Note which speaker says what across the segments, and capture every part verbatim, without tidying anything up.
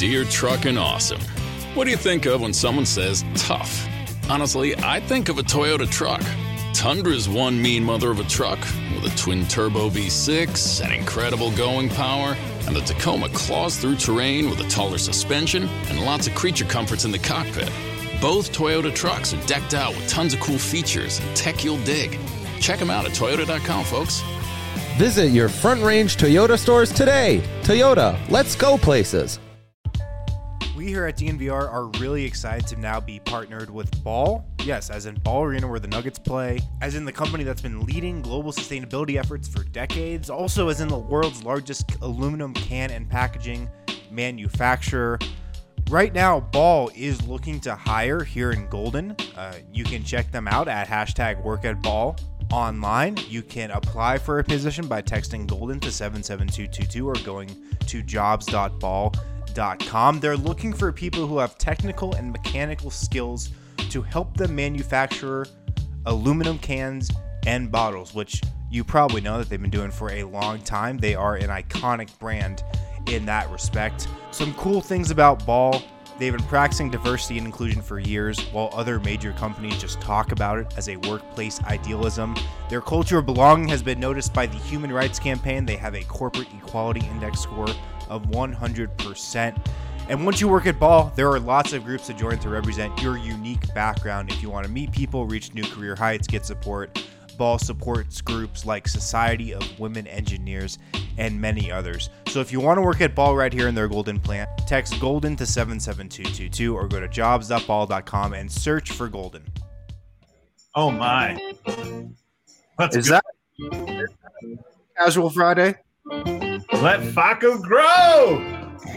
Speaker 1: Dear Truckin' Awesome. What do you think of when someone says tough? Honestly, I think of a Toyota truck. Tundra's one mean mother of a truck with a twin-turbo V six and incredible going power, and the Tacoma claws through terrain with a taller suspension and lots of creature comforts in the cockpit. Both Toyota trucks are decked out with tons of cool features and tech you'll dig. Check them out at toyota dot com, folks.
Speaker 2: Visit your Front Range Toyota stores today. Toyota, let's go places.
Speaker 3: We here at D N V R are really excited to now be partnered with Ball. Yes, as in Ball Arena where the Nuggets play, as in the company that's been leading global sustainability efforts for decades, also as in the world's largest aluminum can and packaging manufacturer. Right now, Ball is looking to hire here in Golden. Uh, you can check them out at hashtag work at Ball online. You can apply for a position by texting Golden to seven seven two two two or going to jobs dot ball dot com. They're looking for people who have technical and mechanical skills to help them manufacture aluminum cans and bottles, which you probably know that they've been doing for a long time. They are an iconic brand in that respect. Some cool things about Ball: they've been practicing diversity and inclusion for years, while other major companies just talk about it as a workplace idealism. Their culture of belonging has been noticed by the Human Rights Campaign. They have a corporate equality index score of one hundred percent. And once you work at Ball, there are lots of groups to join to represent your unique background. If you want to meet people, reach new career heights, get support, Ball supports groups like Society of Women Engineers and many others. So if you want to work at Ball right here in their Golden plant, text Golden to seven seven two two two or go to jobs dot ball dot com and search for Golden.
Speaker 4: Oh my. Let's
Speaker 3: Is
Speaker 4: go.
Speaker 3: that Casual Friday?
Speaker 4: Let Faco grow.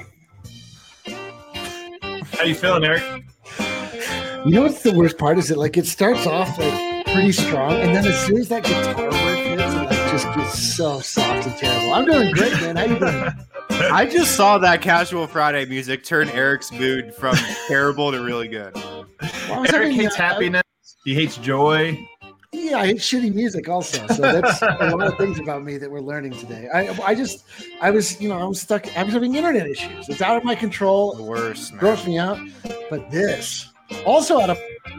Speaker 4: How you feeling, Eric?
Speaker 5: You know what's the worst part is that like it starts off like pretty strong, and then as soon as that guitar riff hits, it like just gets so soft and terrible. I'm doing great, man. How you doing?
Speaker 3: I just saw that Casual Friday music turn Eric's mood from terrible to really good.
Speaker 5: Well, I was
Speaker 4: Eric
Speaker 5: having,
Speaker 4: hates
Speaker 5: uh,
Speaker 4: happiness. He hates joy.
Speaker 5: Yeah, I hate shitty music also. So that's a lot of things about me that we're learning today. I I just I was you know I was stuck. I was having internet issues. It's out of my control.
Speaker 3: The worst, man.
Speaker 5: Gross me out. But this also out of.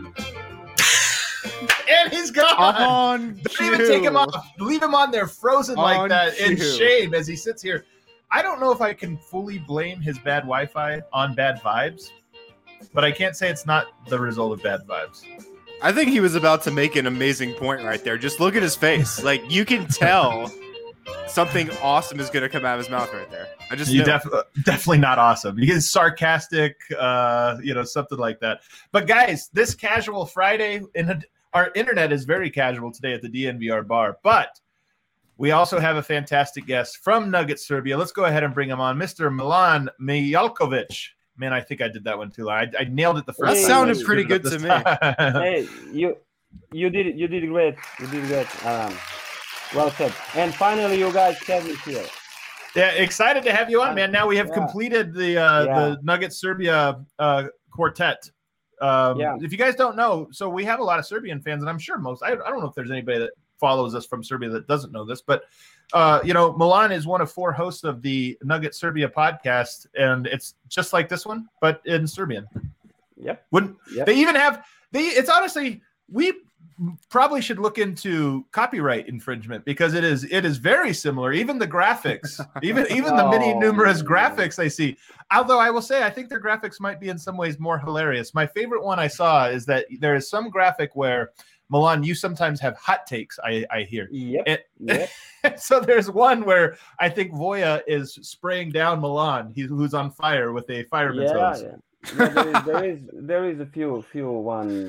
Speaker 4: And he's gone.
Speaker 3: On
Speaker 4: Don't even take him off. Leave him on there frozen like
Speaker 3: On
Speaker 4: that in
Speaker 3: cue.
Speaker 4: shame as he sits here. I don't know if I can fully blame his bad Wi-Fi on bad vibes, but I can't say it's not the result of bad vibes.
Speaker 3: I think he was about to make an amazing point right there. Just look at his face. Like, you can tell something awesome is going to come out of his mouth right there. I just
Speaker 4: You
Speaker 3: knew.
Speaker 4: def- definitely not awesome. You get sarcastic, uh, you know, something like that. But guys, this Casual Friday, in our internet is very casual today at the D N V R bar. But we also have a fantastic guest from Nugget Serbia. Let's go ahead and bring him on, Mister Milan Mijalkovic. Man, I think I did that one too. I, I nailed it the first
Speaker 3: That
Speaker 4: time.
Speaker 3: sounded
Speaker 4: I
Speaker 3: pretty
Speaker 4: screwed it
Speaker 3: good
Speaker 4: up
Speaker 3: to
Speaker 4: this time.
Speaker 6: Hey, you, you did you did great. You did great. Um, well said. And finally, you guys have me here.
Speaker 4: Yeah, excited to have you on, man. Now we have
Speaker 6: Yeah.
Speaker 4: completed the uh,
Speaker 6: Yeah.
Speaker 4: the Nugget Serbia uh, quartet. Um,
Speaker 6: Yeah.
Speaker 4: If you guys don't know, so we have a lot of Serbian fans, and I'm sure most. I, I don't know if there's anybody that follows us from Serbia that doesn't know this, but uh, you know, Milan is one of four hosts of the Nugget Serbia podcast, and it's just like this one, but in Serbian.
Speaker 6: Yep.
Speaker 4: Wouldn't
Speaker 6: Yep.
Speaker 4: they even have? They it's honestly we probably should look into copyright infringement because it is it is very similar. Even the graphics, even even the many
Speaker 6: Oh.
Speaker 4: numerous graphics I see. Although I will say I think their graphics might be in some ways more hilarious. My favorite one I saw is that there is some graphic where Milan, you sometimes have hot takes. I I hear.
Speaker 6: Yep.
Speaker 4: It-
Speaker 6: Yep.
Speaker 4: So there's one where I think Voya is spraying down Milan, he, who's on fire with a fireman's
Speaker 6: Yeah,
Speaker 4: hose.
Speaker 6: yeah. Yeah, there is there is there is a few few ones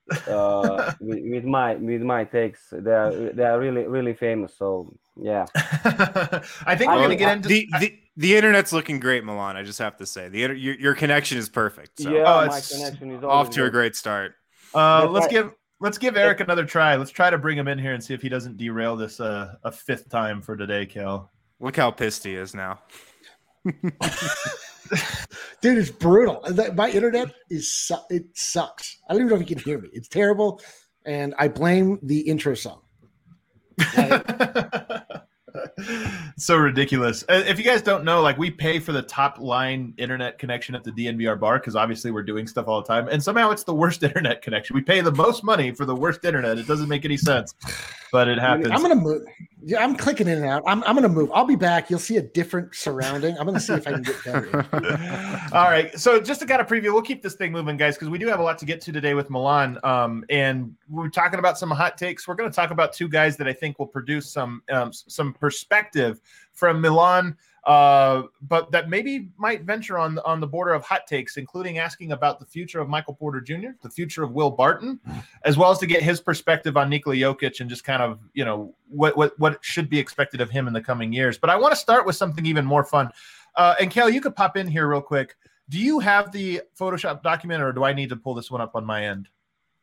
Speaker 6: uh, with, with my with my takes. They are they are really really famous. So yeah.
Speaker 4: I think we're
Speaker 6: I-
Speaker 4: gonna get into
Speaker 3: the, the the internet's looking great, Milan. I just have to say, the inter- your, your connection is perfect. So
Speaker 6: yeah,
Speaker 4: Oh,
Speaker 6: my
Speaker 4: it's
Speaker 6: connection is
Speaker 3: off
Speaker 6: always
Speaker 3: to a
Speaker 6: good.
Speaker 3: great start.
Speaker 4: Uh,
Speaker 6: That's
Speaker 4: let's
Speaker 6: right.
Speaker 4: give let's give Eric another try. Let's try to bring him in here and see if he doesn't derail this uh, a fifth time for today, Kel.
Speaker 3: Look how pissed he is now.
Speaker 5: Dude, it's brutal. That- My internet is su- it sucks. I don't even know if you can hear me. It's terrible, and I blame the intro song.
Speaker 4: So ridiculous. Uh, If you guys don't know, like we pay for the top line internet connection at the D N V R bar because obviously we're doing stuff all the time, and somehow it's the worst internet connection. We pay the most money for the worst internet. It doesn't make any sense, but it happens.
Speaker 5: I'm gonna move. Yeah, I'm clicking in and out. I'm, I'm gonna move. I'll be back. You'll see a different surrounding. I'm gonna see if I can get better.
Speaker 4: All right. So just to kind of preview, we'll keep this thing moving, guys, because we do have a lot to get to today with Milan. Um, and we're talking about some hot takes. We're going to talk about two guys that I think will produce some um, some perspective from Milan, uh, but that maybe might venture on on the border of hot takes, including asking about the future of Michael Porter Junior, the future of Will Barton, as well as to get his perspective on Nikola Jokic and just kind of, you know, what what what should be expected of him in the coming years. But I want to start with something even more fun. Uh, and Kel, you could pop in here real quick. Do you have the Photoshop document, or do I need to pull this one up on my end?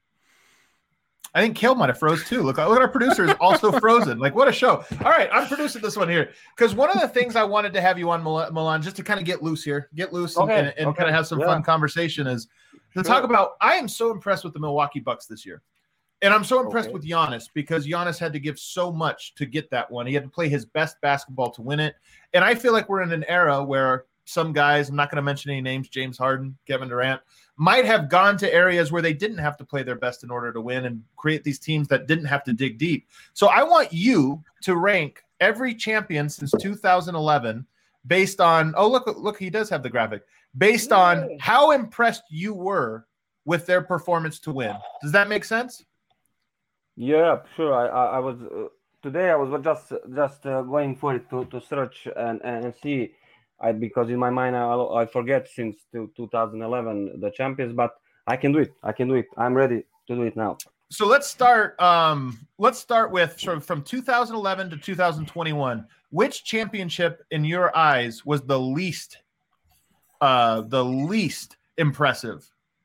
Speaker 4: I think Kel might have froze too. Look, look at our producer is also frozen. Like, what a show. All right, I'm producing this one here because one of the things I wanted to have you on, Mil- Milan, just to kind of get loose here, get loose
Speaker 6: Okay,
Speaker 4: and, and
Speaker 6: okay,
Speaker 4: kind of have some
Speaker 6: yeah.
Speaker 4: fun conversation is to
Speaker 6: Sure.
Speaker 4: talk about, I am so impressed with the Milwaukee Bucks this year. And I'm so impressed
Speaker 6: Okay.
Speaker 4: with Giannis because Giannis had to give so much to get that one. He had to play his best basketball to win it. And I feel like we're in an era where some guys, I'm not going to mention any names, James Harden, Kevin Durant, might have gone to areas where they didn't have to play their best in order to win and create these teams that didn't have to dig deep. So I want you to rank every champion since two thousand eleven based on, oh, look, look, he does have the graphic, based on
Speaker 6: Yeah.
Speaker 4: how impressed you were with their performance to win. Does that make sense?
Speaker 6: Yeah, sure. I I, I was uh, today. I was just just uh, going for it to, to search and, and see. I because in my mind I I forget since to two thousand eleven the champions, but I can do it. I can do it. I'm ready to do it now.
Speaker 4: So let's start. Um, let's start with sort of from two thousand eleven to two thousand twenty-one. Which championship, in your eyes, was the least, uh, the least impressive?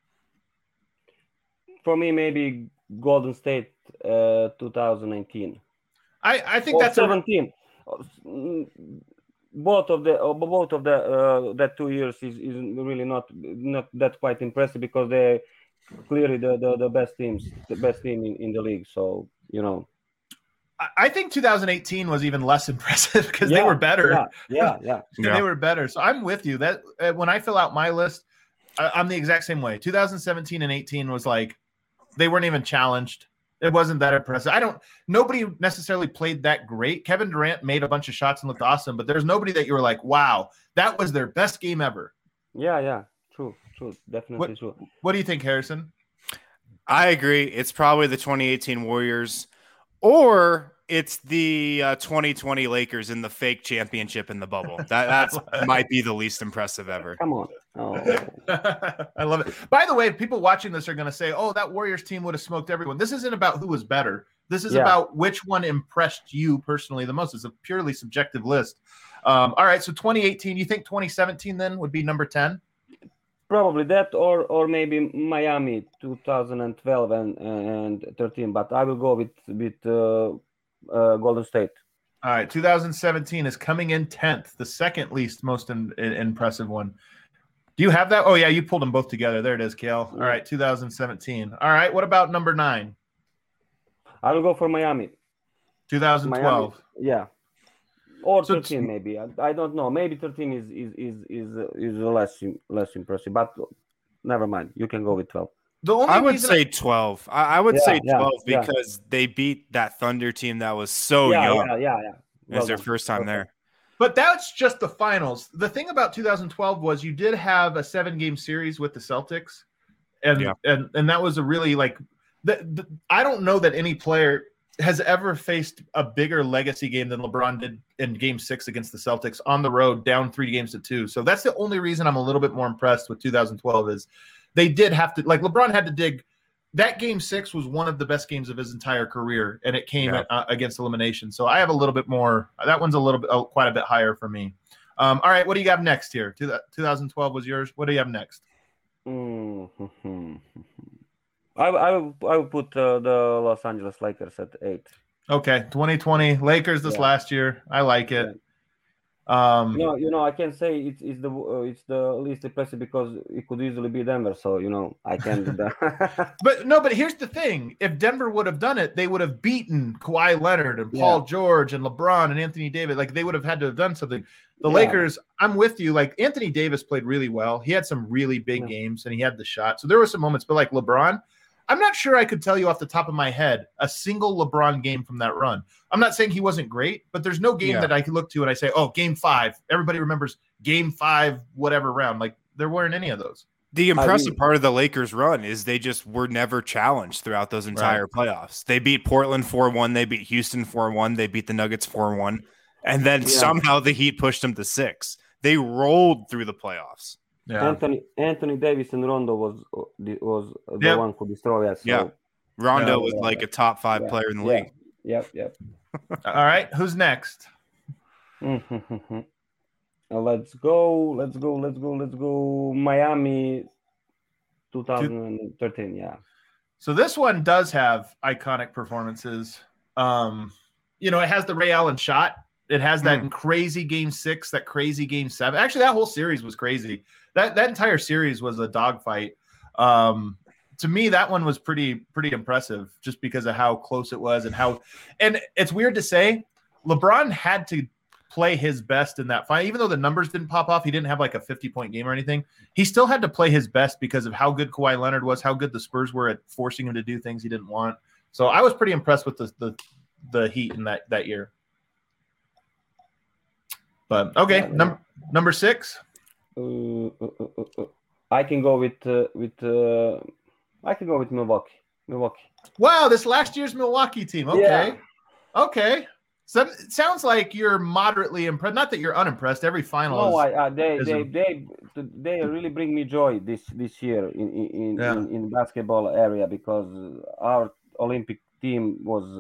Speaker 6: For me, maybe Golden State, uh, twenty nineteen.
Speaker 4: I, I think
Speaker 6: Or
Speaker 4: that's a,
Speaker 6: seventeen. Mm, Both of the uh, both of the uh, that two years is, is really not not that quite impressive because they clearly the, the, the best teams, the best team in, in the league. So you know.
Speaker 4: I think two thousand eighteen was even less impressive because they
Speaker 6: Yeah,
Speaker 4: were better.
Speaker 6: Yeah, yeah, yeah.
Speaker 4: Yeah. They were better. So I'm with you. That uh, when I fill out my list, I, I'm the exact same way. two thousand seventeen and eighteen was like they weren't even challenged. It wasn't that impressive. I don't. Nobody necessarily played that great. Kevin Durant made a bunch of shots and looked awesome, but there's nobody that you were like, wow, that was their best game ever.
Speaker 6: Yeah, yeah. True, true. Definitely
Speaker 4: What-
Speaker 6: true.
Speaker 4: What do you think, Harrison?
Speaker 7: I agree. It's probably the twenty eighteen Warriors, or it's the uh, twenty twenty Lakers in the fake championship in the bubble. That that's might be the least impressive ever.
Speaker 6: Come on. Oh.
Speaker 4: I love it. By the way, people watching this are going to say, oh, that Warriors team would have smoked everyone. This isn't about who was better. This is
Speaker 6: Yeah.
Speaker 4: about which one impressed you personally the most. It's a purely subjective list. Um, all right, so twenty eighteen, you think twenty seventeen then would be number ten?
Speaker 6: Probably that, or or maybe Miami, two thousand twelve and and thirteen. But I will go with with uh, uh, Golden State.
Speaker 4: All right, two thousand seventeen is coming in tenth, the second least most in, in, impressive one. Do you have that? Oh, yeah, you pulled them both together. There it is, Kale. All right, two thousand seventeen. All right, what about number nine?
Speaker 6: I will go for Miami.
Speaker 4: two thousand twelve.
Speaker 6: Miami, yeah, or
Speaker 4: So
Speaker 6: thirteen
Speaker 4: t-
Speaker 6: maybe. I, I don't know. Maybe thirteen is is is is uh, is less im- less impressive. But never mind. You can go with twelve.
Speaker 4: The only
Speaker 7: I would
Speaker 4: reason
Speaker 7: say twelve. I, I would
Speaker 6: Yeah,
Speaker 7: say
Speaker 6: yeah,
Speaker 7: twelve
Speaker 6: yeah.
Speaker 7: because they beat that Thunder team that was so
Speaker 6: yeah,
Speaker 7: young.
Speaker 6: yeah, yeah, yeah.
Speaker 7: It was
Speaker 6: Well
Speaker 7: their
Speaker 6: done.
Speaker 7: first time there.
Speaker 4: But that's just the finals. The thing about two thousand twelve was you did have a seven-game series with the Celtics, and
Speaker 7: Yeah.
Speaker 4: and and that was a really like. The, the, I don't know that any player has ever faced a bigger legacy game than LeBron did in Game Six against the Celtics on the road, down three games to two. So that's the only reason I'm a little bit more impressed with two thousand twelve is they did have to like LeBron had to dig. That Game Six was one of the best games of his entire career, and it came
Speaker 7: Yeah.
Speaker 4: at, uh, against elimination. So I have a little bit more. That one's a little bit, oh, quite a bit higher for me. Um, all right, what do you have next here? Two, twenty twelve was yours. What do you have next?
Speaker 6: Mm-hmm. I I will I will put uh, the Los Angeles Lakers at eight.
Speaker 4: Okay, twenty twenty Lakers this
Speaker 6: Yeah.
Speaker 4: last year. I like it. Um,
Speaker 6: No, you know, I can say it's it's the uh, it's the least impressive because it could easily be Denver. So you know, I can do that.
Speaker 4: But no, but here's the thing: if Denver would have done it, they would have beaten Kawhi Leonard and Paul
Speaker 6: Yeah.
Speaker 4: George and LeBron and Anthony Davis. Like they would have had to have done something. The
Speaker 6: Yeah.
Speaker 4: Lakers, I'm with you. Like Anthony Davis played really well. He had some really big
Speaker 6: Yeah.
Speaker 4: games and he had the shot. So there were some moments, but like LeBron, I'm not sure I could tell you off the top of my head a single LeBron game from that run. I'm not saying he wasn't great, but there's no game
Speaker 7: Yeah.
Speaker 4: that I could look to and I say, oh, game five. Everybody remembers game five, whatever round. Like there weren't any of those.
Speaker 7: The impressive
Speaker 6: mean-
Speaker 7: part of the Lakers run is they just were never challenged throughout those entire playoffs. They beat Portland four one, they beat Houston four one, they beat the Nuggets four one, and then
Speaker 6: Yeah.
Speaker 7: somehow the Heat pushed them to six. They rolled through the playoffs.
Speaker 4: Yeah.
Speaker 6: Anthony Anthony Davis and Rondo was uh, the- was the
Speaker 4: Yep.
Speaker 6: one who destroyed us. So,
Speaker 7: Yeah. Rondo
Speaker 4: Yeah.
Speaker 7: was like a top five
Speaker 6: Yeah.
Speaker 7: player in the
Speaker 6: yeah.
Speaker 7: league.
Speaker 6: Yep. Yep.
Speaker 4: All right. Who's next?
Speaker 6: Uh, let's go. Let's go. Let's go. Let's go. Miami, twenty thirteen. Yeah.
Speaker 4: So this one does have iconic performances. Um, you know, it has the Ray Allen shot. It has that
Speaker 7: Mm.
Speaker 4: crazy game six, that crazy game seven. Actually, that whole series was crazy. That that entire series was a dogfight. Um, to me, that one was pretty pretty impressive, just because of how close it was and how. And it's weird to say, LeBron had to play his best in that fight, even though the numbers didn't pop off. He didn't have like a fifty point game or anything. He still had to play his best because of how good Kawhi Leonard was, how good the Spurs were at forcing him to do things he didn't want. So I was pretty impressed with the the, the Heat in that that year. But okay,
Speaker 6: Yeah, yeah.
Speaker 4: number number six.
Speaker 6: Uh, uh, uh, uh, uh. I can go with uh, with. Uh, I can go with Milwaukee. Milwaukee.
Speaker 4: Wow, this last year's Milwaukee team. Okay,
Speaker 6: Yeah.
Speaker 4: okay. So it sounds like you're moderately impressed. Not that you're unimpressed. Every final
Speaker 6: No,
Speaker 4: is.
Speaker 6: I, uh, they,
Speaker 4: is
Speaker 6: they,
Speaker 4: a-
Speaker 6: they, they really bring me joy this this year in in in,
Speaker 4: Yeah.
Speaker 6: in, in basketball area because our Olympic team was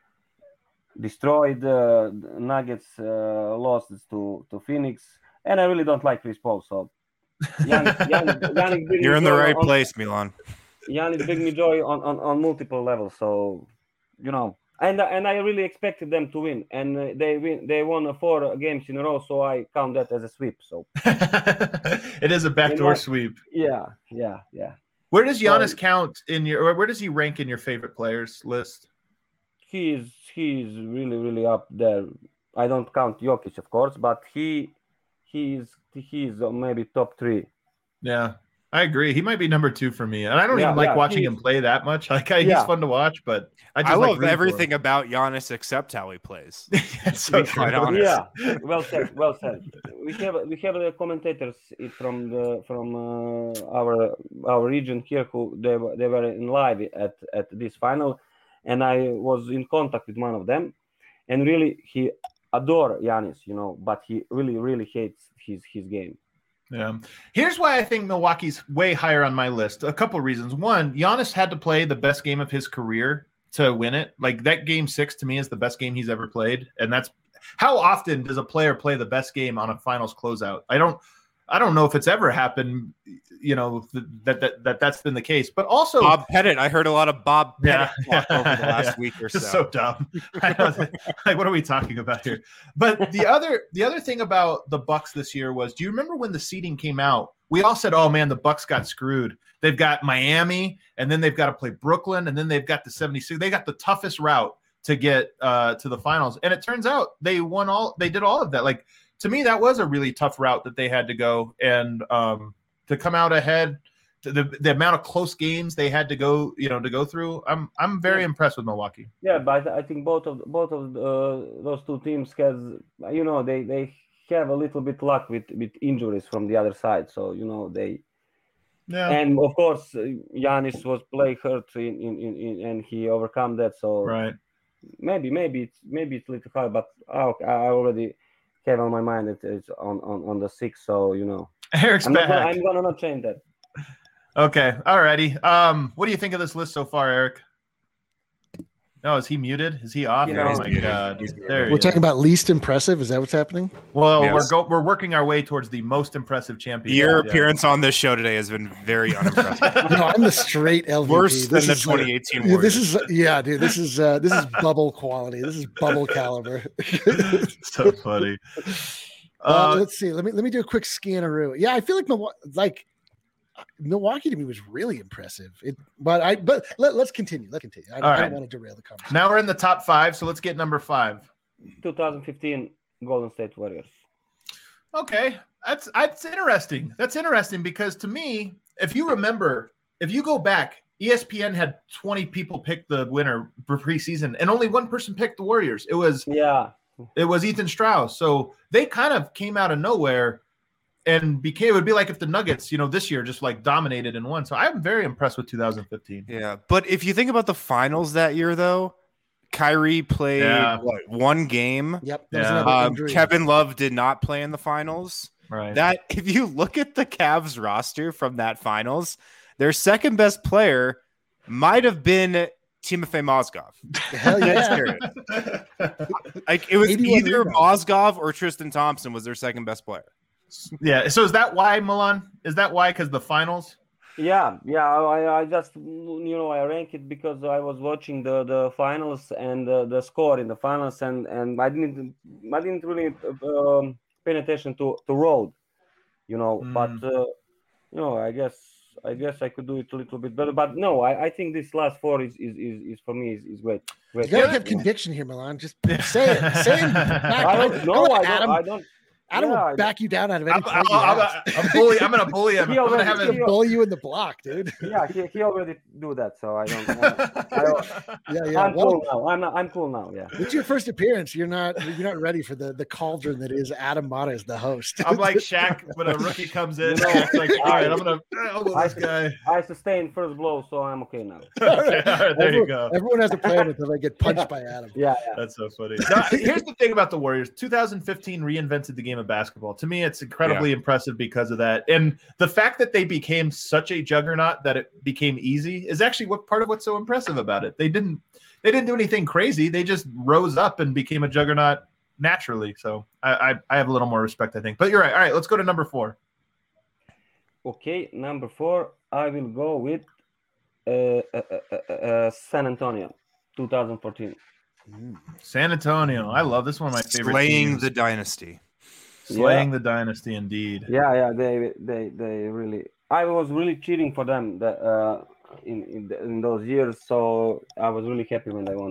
Speaker 6: destroyed. Uh, Nuggets uh, lost to to Phoenix, and I really don't like Chris Paul. So, Giannis, Giannis, Giannis bring
Speaker 7: You're
Speaker 6: me
Speaker 7: in the
Speaker 6: joy
Speaker 7: right
Speaker 6: on,
Speaker 7: place, Milan.
Speaker 6: Giannis bring me joy on, on, on multiple levels. So, you know, and and I really expected them to win, and uh, they win. They won four games in a row, so I count that as a sweep. So,
Speaker 4: It is a backdoor
Speaker 6: know-
Speaker 4: sweep.
Speaker 6: yeah, yeah, yeah.
Speaker 4: Where does Giannis
Speaker 6: So-
Speaker 4: count in your? Or where does he rank in your favorite players list?
Speaker 6: He is he is really really up there. I don't count Jokic, of course, but he he is he is maybe top three.
Speaker 4: Yeah, I agree. He might be number two for me, and I don't
Speaker 6: Yeah,
Speaker 4: even like
Speaker 6: yeah,
Speaker 4: watching
Speaker 6: he's-
Speaker 4: him play that much. Like I, he's
Speaker 6: Yeah.
Speaker 4: fun to watch, but I just
Speaker 7: I
Speaker 4: like
Speaker 7: love
Speaker 4: rooting for
Speaker 7: everything
Speaker 4: him.
Speaker 7: about Giannis except how he plays.
Speaker 4: It's so
Speaker 7: be quite
Speaker 4: true.
Speaker 7: honest.
Speaker 6: Yeah, well said, well said. We have we have the commentators from the from uh, our our region here who they were they were in live at at this final, and I was in contact with one of them, and really he adore Giannis, you know, but he really really hates his his game.
Speaker 4: Yeah. Here's why I think Milwaukee's way higher on my list. A couple reasons. One, Giannis had to play the best game of his career to win it. Like that game six to me is the best game he's ever played. And that's how often does a player play the best game on a finals closeout? I don't I don't know if it's ever happened, you know, that that, that that's been the case. But also
Speaker 7: Bob Pettit. I heard a lot of Bob Pettit
Speaker 4: Yeah.
Speaker 7: talk over the last
Speaker 4: Yeah.
Speaker 7: week or
Speaker 4: Just
Speaker 7: so.
Speaker 4: so dumb. I know, like, what are we talking about here? But the other the other thing about the Bucks this year was, do you remember when the seeding came out? We all said, "Oh man, the Bucks got screwed. They've got Miami, and then they've got to play Brooklyn, and then they've got the seventy-six. They got the toughest route to get uh, to the finals." And it turns out they won all. They did all of that. Like to me, that was a really tough route that they had to go, and um, to come out ahead. The, the amount of close games they had to go, you know, to go through. I'm I'm very
Speaker 6: Yeah.
Speaker 4: impressed with Milwaukee.
Speaker 6: Yeah, but I think both of both of uh, those two teams has, you know, they they have a little bit luck with with injuries from the other side. So you know they,
Speaker 4: Yeah.
Speaker 6: and of course uh, Giannis was play hurt in, in, in, in and he overcome that. So
Speaker 4: Right.
Speaker 6: maybe maybe it's maybe it's a little hard, but I, I already have on my mind that it's on, on, on the six. So you know,
Speaker 4: Eric's
Speaker 6: I'm, not
Speaker 4: back.
Speaker 6: gonna, I'm gonna not change that.
Speaker 4: Okay. Alrighty. Um, what do you think of this list so far, Eric? No, is he muted? Is he off?
Speaker 6: Yeah,
Speaker 4: oh
Speaker 6: he's
Speaker 4: my
Speaker 7: muted.
Speaker 4: god.
Speaker 7: He's
Speaker 4: There he
Speaker 5: We're
Speaker 4: is.
Speaker 5: talking about least impressive. Is that what's happening?
Speaker 4: Well,
Speaker 7: Yes.
Speaker 4: we're go we're working our way towards the most impressive champion.
Speaker 7: Your
Speaker 4: Yeah.
Speaker 7: appearance on this show today has been very unimpressive.
Speaker 5: No, I'm the straight L V P.
Speaker 7: Worse than
Speaker 5: This
Speaker 7: the
Speaker 5: is like-
Speaker 7: twenty eighteen
Speaker 5: Yeah,
Speaker 7: Warriors.
Speaker 5: this is yeah, dude. This is uh, this is bubble quality. This is bubble caliber.
Speaker 4: So funny.
Speaker 5: Uh,
Speaker 4: Uh,
Speaker 5: let's see. Let me let me do a quick scanneroo. Yeah, I feel like Milwaukee, like Milwaukee to me was really impressive. It, but I but let, let's continue. Let's continue. I, don't-
Speaker 4: All
Speaker 5: I
Speaker 4: right.
Speaker 5: don't want to derail the conversation.
Speaker 4: now we're in the top five, so let's get number five.
Speaker 6: twenty fifteen Golden State Warriors.
Speaker 4: Okay, that's that's interesting. That's interesting because to me, if you remember, if you go back, E S P N had twenty people pick the winner for preseason, and only one person picked the Warriors. It was
Speaker 6: Yeah.
Speaker 4: it was Ethan Strauss. So they kind of came out of nowhere and became. It would be like if the Nuggets, you know, this year just like dominated and won. So I'm very impressed with two thousand fifteen.
Speaker 7: Yeah, but if you think about the finals that year, though, Kyrie played
Speaker 4: Yeah.
Speaker 7: what, one game.
Speaker 5: Yep. That was
Speaker 4: Yeah.
Speaker 5: another
Speaker 7: Um,
Speaker 5: injury.
Speaker 7: Kevin Love did not play in the finals.
Speaker 4: Right.
Speaker 7: That if you look at the Cavs roster from that finals, their second best player might have been Timofey Mozgov.
Speaker 5: Hell
Speaker 7: Dead
Speaker 5: yeah.
Speaker 7: serious. Like it was
Speaker 5: eighty-one
Speaker 7: either
Speaker 5: rebounds.
Speaker 7: Mozgov or Tristan Thompson was their second best player.
Speaker 4: yeah. So is that why, Milan? Is that why? Because the finals?
Speaker 6: Yeah, yeah. I, I just you know I rank it because I was watching the, the finals and the, the score in the finals and, and I didn't I didn't really um, pay attention to, to road, you know.
Speaker 4: Mm.
Speaker 6: But uh, you know I guess I guess I could do it a little bit better. But no, I, I think this last four is is, is, is for me is, is great.
Speaker 5: You
Speaker 6: Great.
Speaker 5: gotta have conviction here, Milan. Just say it. Say it. Back
Speaker 6: I
Speaker 5: down.
Speaker 6: don't know. I
Speaker 5: Adam,
Speaker 6: don't. I don't.
Speaker 5: Adam
Speaker 6: yeah,
Speaker 5: will back you down out of any
Speaker 4: I'm,
Speaker 5: point you
Speaker 4: I'm,
Speaker 5: ask.
Speaker 4: I'm, I'm, bully, I'm gonna bully him.
Speaker 6: He
Speaker 4: I'm gonna
Speaker 6: already-
Speaker 4: have
Speaker 5: He'll
Speaker 4: him.
Speaker 6: he-
Speaker 5: bully you in the block, dude.
Speaker 6: Yeah, he, he already do that, so I don't. I, I,
Speaker 5: Yeah, yeah.
Speaker 6: I'm
Speaker 5: Well,
Speaker 6: cool now. I'm not, I'm cool now. Yeah.
Speaker 5: it's your first appearance. You're not you're not ready for the, the cauldron that is Adam Mata as the host.
Speaker 4: I'm like Shaq when a rookie comes in.
Speaker 6: You know,
Speaker 4: it's like, all right, I'm gonna elbow
Speaker 6: I-
Speaker 4: this guy.
Speaker 6: I sustained first blow, so I'm okay now.
Speaker 4: Okay, all right, there
Speaker 5: everyone,
Speaker 4: you go.
Speaker 5: Everyone has a plan until they get punched by Adam.
Speaker 6: Yeah, yeah.
Speaker 4: That's so funny. Now, here's the thing about the Warriors. two thousand fifteen reinvented the game of basketball. To me, it's incredibly impressive because of that. And the fact that they became such a juggernaut that it became easy is actually what part of what's so impressive about it. They didn't they didn't do anything crazy. They just rose up and became a juggernaut naturally. So I I, I have a little more respect, I think. But you're right. All right, let's go to number four.
Speaker 6: Okay, number four, I will go with uh, uh, uh, uh, uh, San Antonio, twenty fourteen.
Speaker 4: San Antonio. I love this one of my favorite
Speaker 7: Slaying
Speaker 4: teams.
Speaker 7: the dynasty.
Speaker 4: Slaying the dynasty indeed.
Speaker 6: Yeah, yeah. They, they, they really. I was really cheering for them that uh, in in, the, in those years, so I was really happy when they won.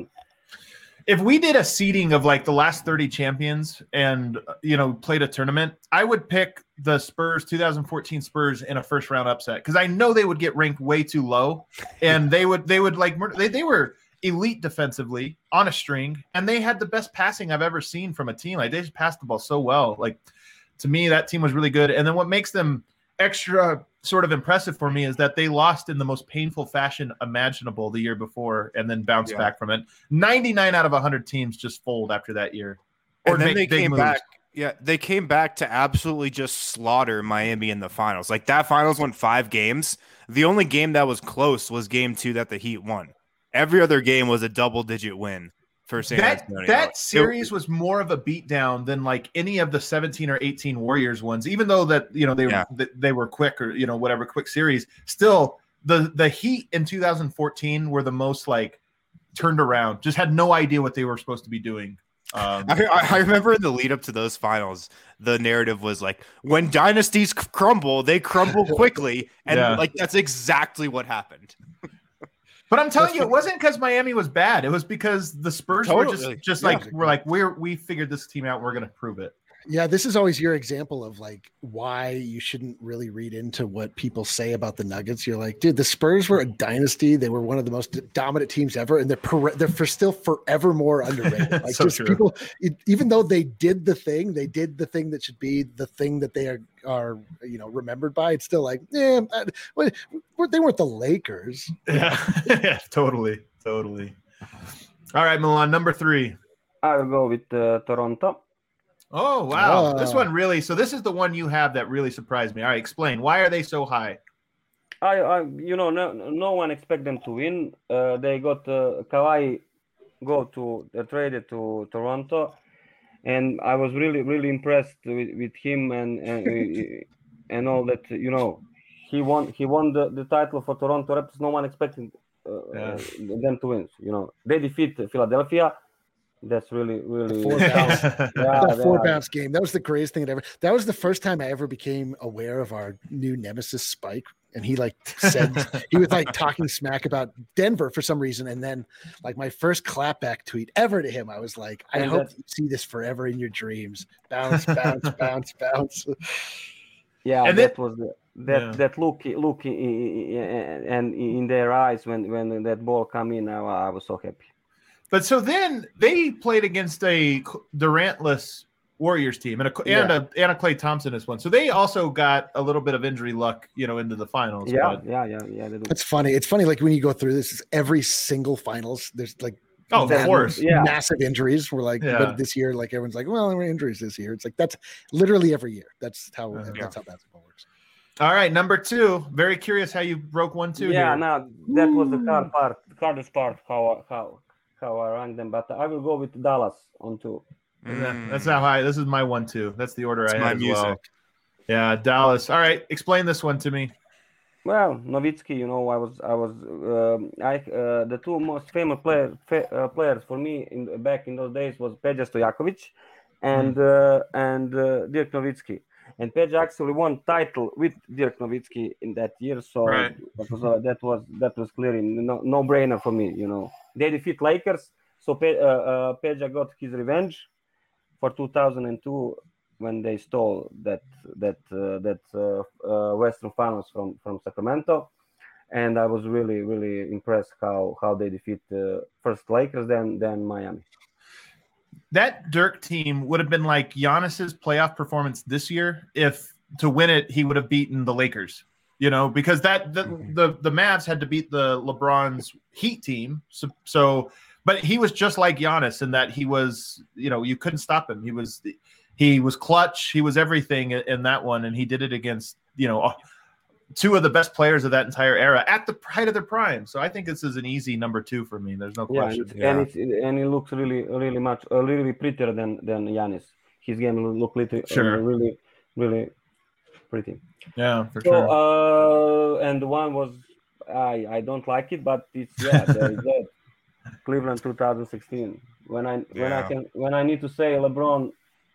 Speaker 4: If we did a seeding of like the last thirty champions and, you know, played a tournament, I would pick the Spurs, two thousand fourteen Spurs in a first round upset because I know they would get ranked way too low, and they would they would like they they were elite defensively on a string, and they had the best passing I've ever seen from a team. Like they just passed the ball so well. Like to me, that team was really good. And then what makes them extra sort of impressive for me is that they lost in the most painful fashion imaginable the year before and then bounced
Speaker 7: Yeah.
Speaker 4: back from it. ninety-nine out of one hundred teams just fold after that year.
Speaker 7: And then
Speaker 4: make
Speaker 7: they
Speaker 4: big
Speaker 7: came
Speaker 4: moves.
Speaker 7: back. Yeah, they came back to absolutely just slaughter Miami in the finals. Like that finals went five games. The only game that was close was game two that the Heat won. Every other game was a double digit win for San
Speaker 4: That,
Speaker 7: Antonio.
Speaker 4: that series was more of a beatdown than like any of the seventeen or eighteen Warriors ones, even though that, you know, they,
Speaker 7: Yeah.
Speaker 4: they, they were quick or, you know, whatever, quick series. Still, the, the Heat in two thousand fourteen were the most like turned around, just had no idea what they were supposed to be doing. Um,
Speaker 7: I, I- I remember in the lead up to those finals, the narrative was like, when dynasties c- crumble, they crumble quickly. And
Speaker 4: Yeah.
Speaker 7: like that's exactly what happened.
Speaker 4: But I'm telling you, it wasn't because Miami was bad. It was because the Spurs were
Speaker 7: Totally.
Speaker 4: just, just
Speaker 5: Yeah.
Speaker 4: like, we're like, we're, we figured this team out. We're going to prove it.
Speaker 5: Yeah, this is always your example of like why you shouldn't really read into what people say about the Nuggets. You're like, dude, the Spurs were a dynasty. They were one of the most dominant teams ever, and they're per- they're for still forever more underrated. Like
Speaker 4: So
Speaker 5: just
Speaker 4: true.
Speaker 5: people, it, even though they did the thing, they did the thing that should be the thing that they are are you know remembered by. It's still like, yeah, uh, well, they weren't the Lakers.
Speaker 4: Yeah, yeah, totally, totally. All right, Milan, number three.
Speaker 6: I will go with uh, Toronto.
Speaker 4: Oh, wow.
Speaker 5: Oh.
Speaker 4: This one really, so this is the one you have that really surprised me. All right, explain. Why are they so high?
Speaker 6: I, I you know, no, no one expect them to win. Uh, they got uh, Kawhi go to uh, traded to Toronto, and I was really, really impressed with, with him and and and all that. You know, he won he won the, the title for Toronto Raptors. No one expected uh,
Speaker 4: Yeah.
Speaker 6: uh, them to win. You know, they defeat Philadelphia, That's really, really
Speaker 5: Four bounce.
Speaker 6: yeah,
Speaker 5: The four
Speaker 6: yeah.
Speaker 5: bounce game. That was the greatest thing that ever. That was the first time I ever became aware of our new nemesis Spike. And he like said he was like talking smack about Denver for some reason. And then like my first clapback tweet ever to him, I was like, I
Speaker 6: And
Speaker 5: hope
Speaker 6: that's-
Speaker 5: you see this forever in your dreams. Bounce, bounce, bounce, bounce.
Speaker 6: Yeah,
Speaker 4: And
Speaker 6: that
Speaker 4: then-
Speaker 6: was the, that
Speaker 4: Yeah.
Speaker 6: that look look i- i- i- and in their eyes when when that ball come in. I, I was so happy.
Speaker 4: But so then they played against a Durantless Warriors team and a and
Speaker 6: Yeah.
Speaker 4: a and a Klay Thompson is one. So they also got a little bit of injury luck, you know, into the finals.
Speaker 6: Yeah,
Speaker 4: but-
Speaker 6: yeah, yeah, yeah. They do.
Speaker 5: It's funny. It's funny. Like when you go through this, it's every single finals, there's like
Speaker 4: Oh, of
Speaker 5: massive-
Speaker 4: course.
Speaker 6: Yeah.
Speaker 5: massive injuries. We're like,
Speaker 4: Yeah.
Speaker 5: but this year, like everyone's like, well, there were injuries this year. It's like that's literally every year. That's how
Speaker 4: Uh,
Speaker 5: that's how basketball works.
Speaker 4: All right, number two. Very curious how you broke one two.
Speaker 6: Yeah,
Speaker 4: here.
Speaker 6: no, that was the hard part, the hardest part. How how how I ranked them, but I will go with Dallas on two.
Speaker 4: Yeah, that's how I. This is my one two. That's the order
Speaker 7: It's
Speaker 4: I
Speaker 7: my
Speaker 4: had as
Speaker 7: music.
Speaker 4: well. Yeah, Dallas. All right, explain this one to me.
Speaker 6: Well, Nowitzki, you know, I was, I was, um, I uh, the two most famous player, fa- uh, players for me in back in those days was Peja Stojakovic and uh, and uh, Dirk Nowitzki. And Peja actually won title with Dirk Nowitzki in that year, so
Speaker 4: Right.
Speaker 6: that was uh, that was that was clearly no no brainer for me. You know, they defeat Lakers, so Pe- uh, uh, Peja got his revenge for two thousand two when they stole that that uh, that uh, uh, Western Finals from from Sacramento, and I was really really impressed how how they defeat uh, first Lakers, then then Miami.
Speaker 4: That Dirk team would have been like Giannis's playoff performance this year if to win it he would have beaten the Lakers. You know, because that the the, the Mavs had to beat the LeBron's Heat team. So, so but he was just like Giannis in that he was, you know, you couldn't stop him. He was he was clutch. He was everything in that one, and he did it against, you know, two of the best players of that entire era at the height of their prime. So I think this is an easy number two for me. There's no
Speaker 6: Yeah,
Speaker 4: question.
Speaker 6: and, it's, and it's and he looks really really much uh, really prettier than than Giannis. His game look little,
Speaker 4: Sure.
Speaker 6: uh, really really pretty.
Speaker 4: Yeah, for
Speaker 6: So
Speaker 4: sure.
Speaker 6: uh, and the one was I I don't like it, but it's yeah there is that Cleveland twenty sixteen. When I when I
Speaker 7: Yeah.
Speaker 6: can when I need to say LeBron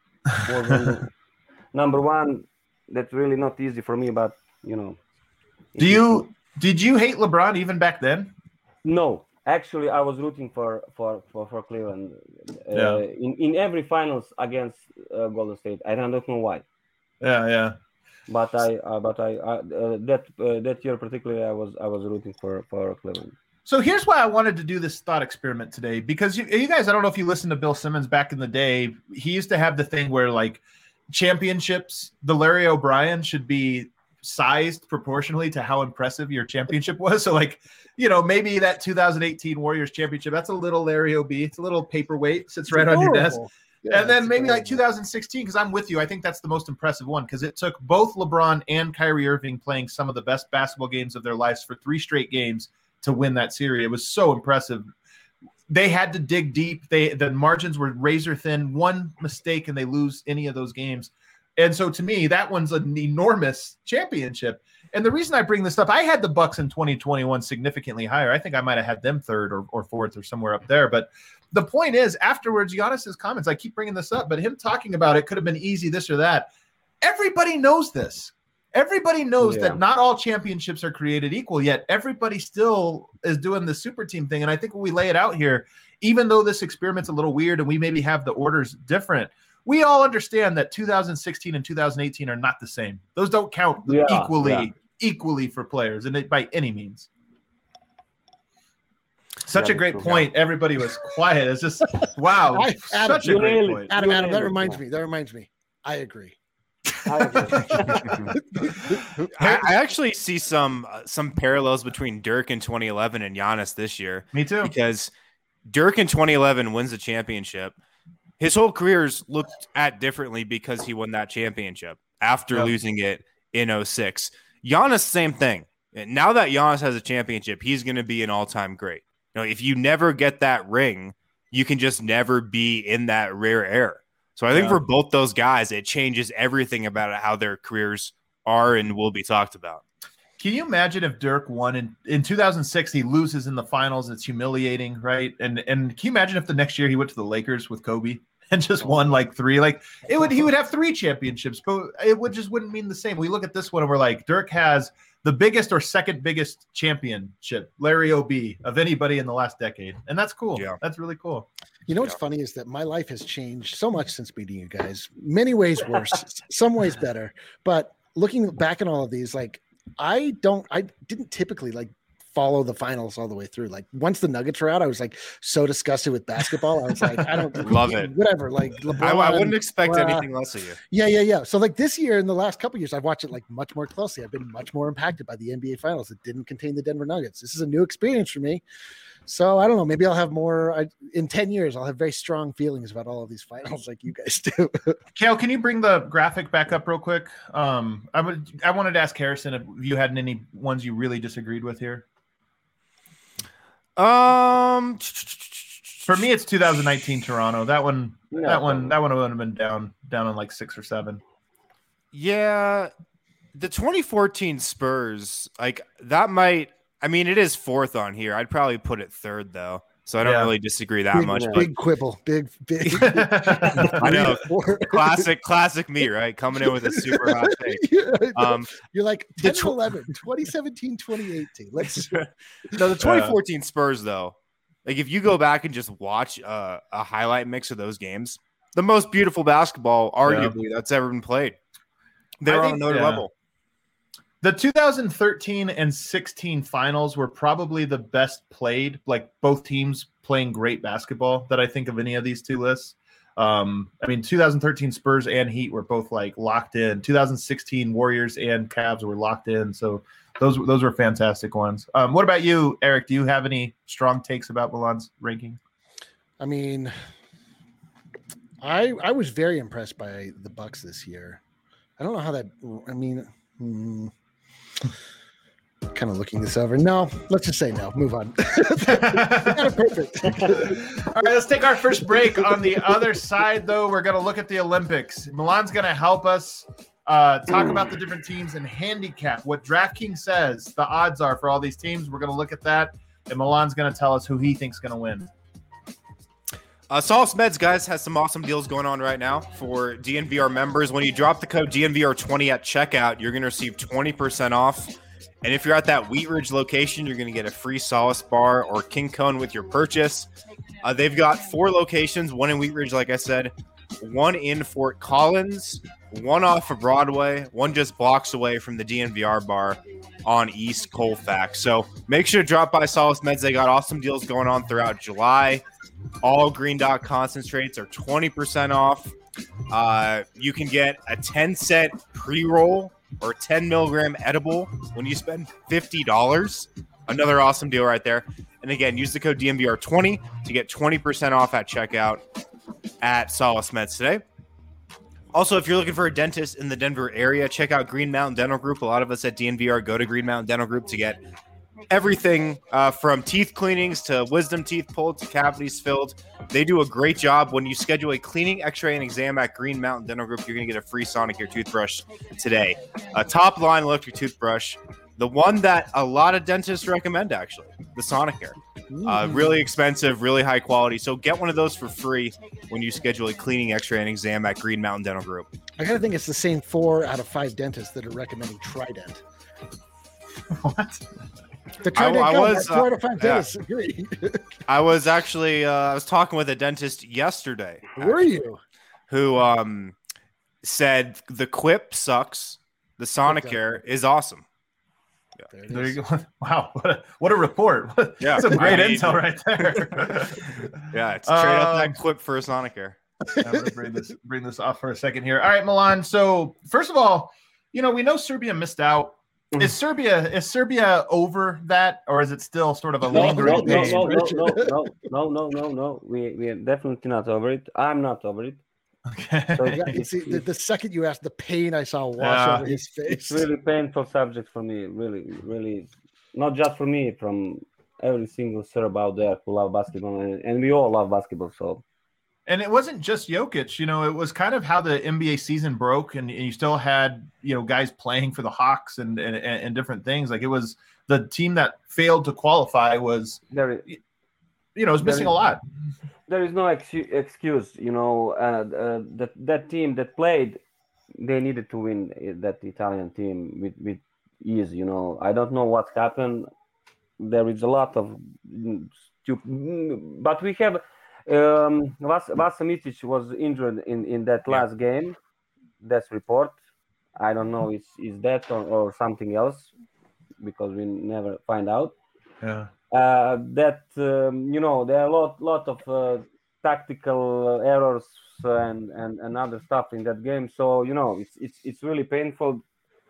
Speaker 6: was on the number one, that's really not easy for me. But you know,
Speaker 4: Do you did you hate LeBron even back then?
Speaker 6: No, actually, I was rooting for for for, for Cleveland uh,
Speaker 4: Yeah.
Speaker 6: in in every finals against uh, Golden State. I don't know why,
Speaker 4: Yeah, yeah.
Speaker 6: but I uh, but I uh, uh, that uh, that year particularly I was I was rooting for for Cleveland.
Speaker 4: So here's why I wanted to do this thought experiment today, because you, you guys, I don't know if you listened to Bill Simmons back in the day. He used to have the thing where like championships, the Larry O'Brien should be sized proportionally to how impressive your championship was. So like, you know, maybe that two thousand eighteen Warriors championship, that's a little Larry O B. It's a little paperweight, sits right on your desk.
Speaker 5: Yeah,
Speaker 4: and then
Speaker 5: it's
Speaker 4: maybe like
Speaker 5: adorable.
Speaker 4: two thousand sixteen, because I'm with you. I think that's the most impressive one because it took both LeBron and Kyrie Irving playing some of the best basketball games of their lives for three straight games to win that series. It was so impressive. They had to dig deep. They the margins were razor thin. One mistake and they lose any of those games. And so to me, that one's an enormous championship. And the reason I bring this up, I had the Bucks in twenty twenty-one significantly higher. I think I might have had them third or, or fourth or somewhere up there. But the point is, afterwards, Giannis's comments, I keep bringing this up, but him talking about it could have been easy, this or that. Everybody knows this. Everybody knows
Speaker 6: Yeah.
Speaker 4: that not all championships are created equal, yet everybody still is doing the super team thing. And I think when we lay it out here, even though this experiment's a little weird and we maybe have the orders different, we all understand that two thousand sixteen and two thousand eighteen are not the same. Those don't count
Speaker 6: Yeah,
Speaker 4: equally,
Speaker 6: yeah.
Speaker 4: equally for players, and it, by any means. Such
Speaker 6: Yeah,
Speaker 4: a great
Speaker 6: that's
Speaker 4: point. Everybody was quiet. It's just wow,
Speaker 5: I- Adam,
Speaker 4: such a
Speaker 6: you
Speaker 4: great
Speaker 6: nailed it.
Speaker 4: point.
Speaker 5: Adam,
Speaker 6: You
Speaker 5: Adam, that
Speaker 6: nailed it.
Speaker 5: reminds me. That reminds me. I agree.
Speaker 6: I agree.
Speaker 7: I, I actually see some uh, some parallels between Dirk in twenty eleven and Giannis this year,
Speaker 4: Me too.
Speaker 7: because Dirk in twenty eleven wins the championship. His whole career's looked at differently because he won that championship after
Speaker 4: Yep.
Speaker 7: losing it in oh six. Giannis, same thing. And now that Giannis has a championship, he's going to be an all-time great. You know, if you never get that ring, you can just never be in that rare air. So I think
Speaker 4: Yeah.
Speaker 7: for both those guys, it changes everything about how their careers are and will be talked about.
Speaker 4: Can you imagine if Dirk won in, in two thousand six? He loses in the finals. It's humiliating, right? And and can you imagine if the next year he went to the Lakers with Kobe and just won like three? Like it would, he would have three championships, but it would just wouldn't mean the same. We look at this one and we're like, Dirk has the biggest or second biggest championship, Larry O B, of anybody in the last decade, and that's cool.
Speaker 7: Yeah.
Speaker 4: That's really cool.
Speaker 5: You know what's funny is that my life has changed so much since meeting you guys. Many ways worse, some ways better. But looking back at all of these, like I don't, I didn't typically like follow the finals all the way through. Like once the Nuggets were out, I was like so disgusted with basketball. I was like, I don't
Speaker 7: love it.
Speaker 5: Whatever. Like LeBron,
Speaker 7: I, I wouldn't expect
Speaker 5: uh,
Speaker 7: anything less of you.
Speaker 5: Yeah, yeah, yeah. So like this year, in the last couple of years, I've watched it like much more closely. I've been much more impacted by the N B A Finals that didn't contain the Denver Nuggets. This is a new experience for me. So I don't know. Maybe I'll have more I, in ten years. I'll have very strong feelings about all of these finals, like you guys do.
Speaker 4: Kale, can you bring the graphic back up real quick? Um, I would. I wanted to ask Harrison if you had any ones you really disagreed with here.
Speaker 7: Um,
Speaker 4: For me, it's two thousand nineteen Toronto. That one.
Speaker 6: No,
Speaker 4: that one. That one would have been down, down on like six or seven.
Speaker 7: yeah, the twenty fourteen Spurs, like that might. I mean, it is fourth on here. I'd probably put it third though, so I don't
Speaker 4: Yeah.
Speaker 7: really disagree that
Speaker 5: big,
Speaker 7: much. But
Speaker 5: big quibble, big, big.
Speaker 7: I know, classic, classic me, right? Coming in with a super hot take.
Speaker 5: Yeah,
Speaker 7: Um,
Speaker 5: You're like
Speaker 7: the
Speaker 5: ten
Speaker 7: tw-
Speaker 5: eleven, twenty seventeen, twenty eighteen. Let's
Speaker 7: no, the twenty fourteen Spurs though, like if you go back and just watch uh, a highlight mix of those games, the most beautiful basketball, arguably, that's ever been played. They're
Speaker 4: I
Speaker 7: on
Speaker 4: think,
Speaker 7: another
Speaker 4: yeah.
Speaker 7: level.
Speaker 4: The two thousand thirteen and sixteen finals were probably the best played, like both teams playing great basketball that I think of any of these two lists. Um, I mean, two thousand thirteen Spurs and Heat were both like locked in. two thousand sixteen Warriors and Cavs were locked in. So those those were fantastic ones. Um, what about you, Eric? Do you have any strong takes about Milan's ranking?
Speaker 5: I mean, I I was very impressed by the Bucks this year. I don't know how that. I mean, hmm, kind of looking this over. No, let's just say no. Move on. Got it perfect.
Speaker 4: All right, let's take our first break. On the other side, though, we're going to look at the Olympics. Milan's going to help us uh, talk about the different teams and handicap what DraftKings says the odds are for all these teams. We're going to look at that, and Milan's going to tell us who he thinks is going to win.
Speaker 7: Uh, Solace Meds, guys, has some awesome deals going on right now for D N V R members. When you drop the code D N V R twenty at checkout, you're going to receive twenty percent off. And if you're at that Wheat Ridge location, you're going to get a free Solace bar or King Cone with your purchase. Uh, they've got four locations, one in Wheat Ridge, like I said, one in Fort Collins, one off of Broadway, one just blocks away from the D N V R bar on East Colfax. So make sure to drop by Solace Meds. They got awesome deals going on throughout July. All Green Dot concentrates are twenty percent off. Uh, you can get a ten cent pre-roll or ten milligram edible when you spend fifty dollars. Another awesome deal right there. And again, use the code D N V R twenty to get twenty percent off at checkout at Solace Meds today. Also, if you're looking for a dentist in the Denver area, check out Green Mountain Dental Group. A lot of us at D N V R go to Green Mountain Dental Group to get everything uh, from teeth cleanings to wisdom teeth pulled to cavities filled. They do a great job. When you schedule a cleaning, x-ray, and exam at Green Mountain Dental Group, you're going to get a free Sonicare toothbrush today. A top line electric toothbrush, the one that a lot of dentists recommend, actually, the Sonicare. Uh, really expensive, really high quality. So get one of those for free when you schedule a cleaning, x-ray, and exam at Green Mountain Dental Group.
Speaker 5: I gotta think it's the same four out of five dentists that are recommending Trident.
Speaker 4: What?
Speaker 5: The Trident
Speaker 7: I- I
Speaker 5: gum,
Speaker 7: was,
Speaker 5: four
Speaker 7: uh,
Speaker 5: out of five
Speaker 7: yeah.
Speaker 5: dentists agree.
Speaker 7: I was actually uh, I was talking with a dentist yesterday.
Speaker 5: Were you?
Speaker 7: Who um said the Quip sucks, the Sonicare is awesome.
Speaker 5: There it
Speaker 4: There
Speaker 5: is.
Speaker 4: you go. Wow, what a, what a report.
Speaker 7: Yeah.
Speaker 4: Some great
Speaker 7: I mean-
Speaker 4: intel right there.
Speaker 7: Yeah, it's trade out
Speaker 4: Um,
Speaker 7: that Quip for a Sonicare.
Speaker 4: I'm going to bring this, bring this off for a second here. All right, Milan. So first of all, you know, we know Serbia missed out. Is Serbia is Serbia over that, or is it still sort of a
Speaker 6: No, no,
Speaker 4: lingering
Speaker 6: no,
Speaker 4: pain?
Speaker 6: no, no, no, no, no, no, no, no. We we are definitely not over it. I'm not over it.
Speaker 4: Okay.
Speaker 6: So
Speaker 5: Yeah, you
Speaker 6: it's,
Speaker 5: see, the, the second you asked, the pain I saw wash
Speaker 4: Yeah.
Speaker 5: over his face.
Speaker 6: it's really painful subject for me. Really, really, not just for me, from every single Serb out there who love basketball, and, and we all love basketball. So
Speaker 4: And it wasn't just Jokic, you know, it was kind of how the N B A season broke, and, and you still had, you know, guys playing for the Hawks and, and and different things. Like it was the team that failed to qualify was,
Speaker 6: There is,
Speaker 4: you know, was missing
Speaker 6: is,
Speaker 4: a lot.
Speaker 6: There is no ex- excuse, you know, uh, uh, that that team that played, they needed to win that Italian team with, with ease, you know. I don't know what happened. There is a lot of stupid, but we have um, Vas- Vasa Micic was injured in, in that last yeah. game. That's report. I don't know is is that or, or something else because we never find out.
Speaker 4: Yeah.
Speaker 6: Uh, that um, you know there are a lot lot of uh, tactical errors and, and and other stuff in that game. So you know it's it's it's really painful.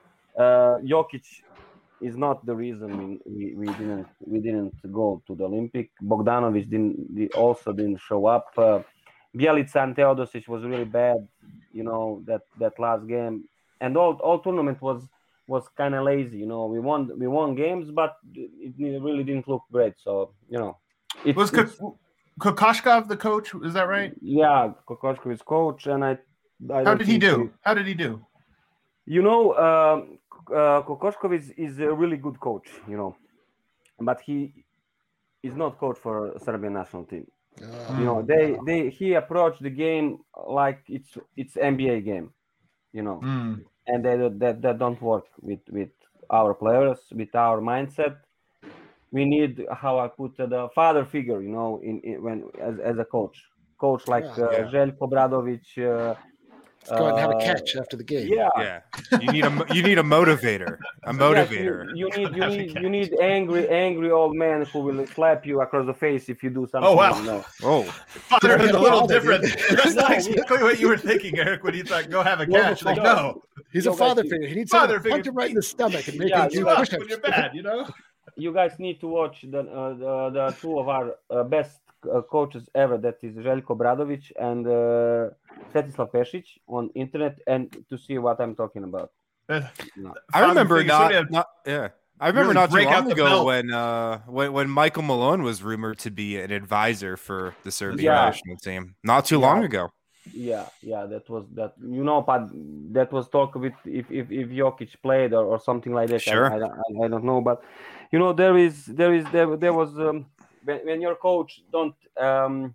Speaker 6: Uh, Jokic is not the reason we, we, we didn't we didn't go to the Olympic. Bogdanovic didn't also didn't show up. Uh, Bjelica and Teodosic was really bad. You know that that last game and all all tournament was. was kind of lazy, you know. We won, we won games, but it really didn't look great. So, you know,
Speaker 4: it was Kokoshkov the coach. Is that right?
Speaker 6: Yeah, Kokoshkov is coach, and I. I
Speaker 4: How did he do? He, How did he do?
Speaker 6: You know, um, uh, Kokoshkov is, is a really good coach, you know, but he is not coach for Serbian national team. Uh, you know, they they he approached the game like it's it's N B A game, you know.
Speaker 4: Mm.
Speaker 6: And they, that that don't work with, with our players, with our mindset. We need, how I put it, a father figure, you know, in, in when as, as a coach, coach like yeah, uh, yeah. Željko Obradović. Uh,
Speaker 5: Let's go and have a catch after the game.
Speaker 6: Yeah,
Speaker 7: yeah. You need a you need a motivator, a motivator.
Speaker 6: Yes, you, you need you need you need angry angry old man who will slap you across the face if you do something.
Speaker 4: Oh wow!
Speaker 6: You know.
Speaker 7: Oh,
Speaker 4: father is a little different. That's no, exactly what you were thinking, Eric, when you thought go have a catch. Like no,
Speaker 5: he's a father figure. He needs to punch him right in the stomach and make
Speaker 6: yeah,
Speaker 5: him do
Speaker 4: push-ups when you're bad. You know.
Speaker 6: You guys need to watch the uh, the, the two of our uh, best uh, coaches ever. That is Željko Obradović and uh, Svetislav Pešić on internet, and to see what I'm talking about.
Speaker 7: No. I remember not, not, yeah. I remember really not too long ago belt. when uh when, when Michael Malone was rumored to be an advisor for the Serbian yeah. national team. Not too
Speaker 6: yeah.
Speaker 7: long ago.
Speaker 6: Yeah, yeah, that was that. You know, but that was talk with if if, if Jokic played or, or something like that.
Speaker 7: Sure.
Speaker 6: I, I, I don't know, but you know, there is there is there there was um, when, when your coach don't um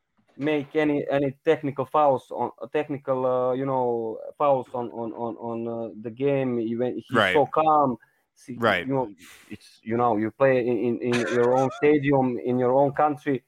Speaker 6: make any any technical fouls on technical uh, you know fouls on on on on uh, the game. When he's
Speaker 7: right.
Speaker 6: so calm. See,
Speaker 7: right.
Speaker 6: You know, it's you know you play in, in your own stadium in your own country.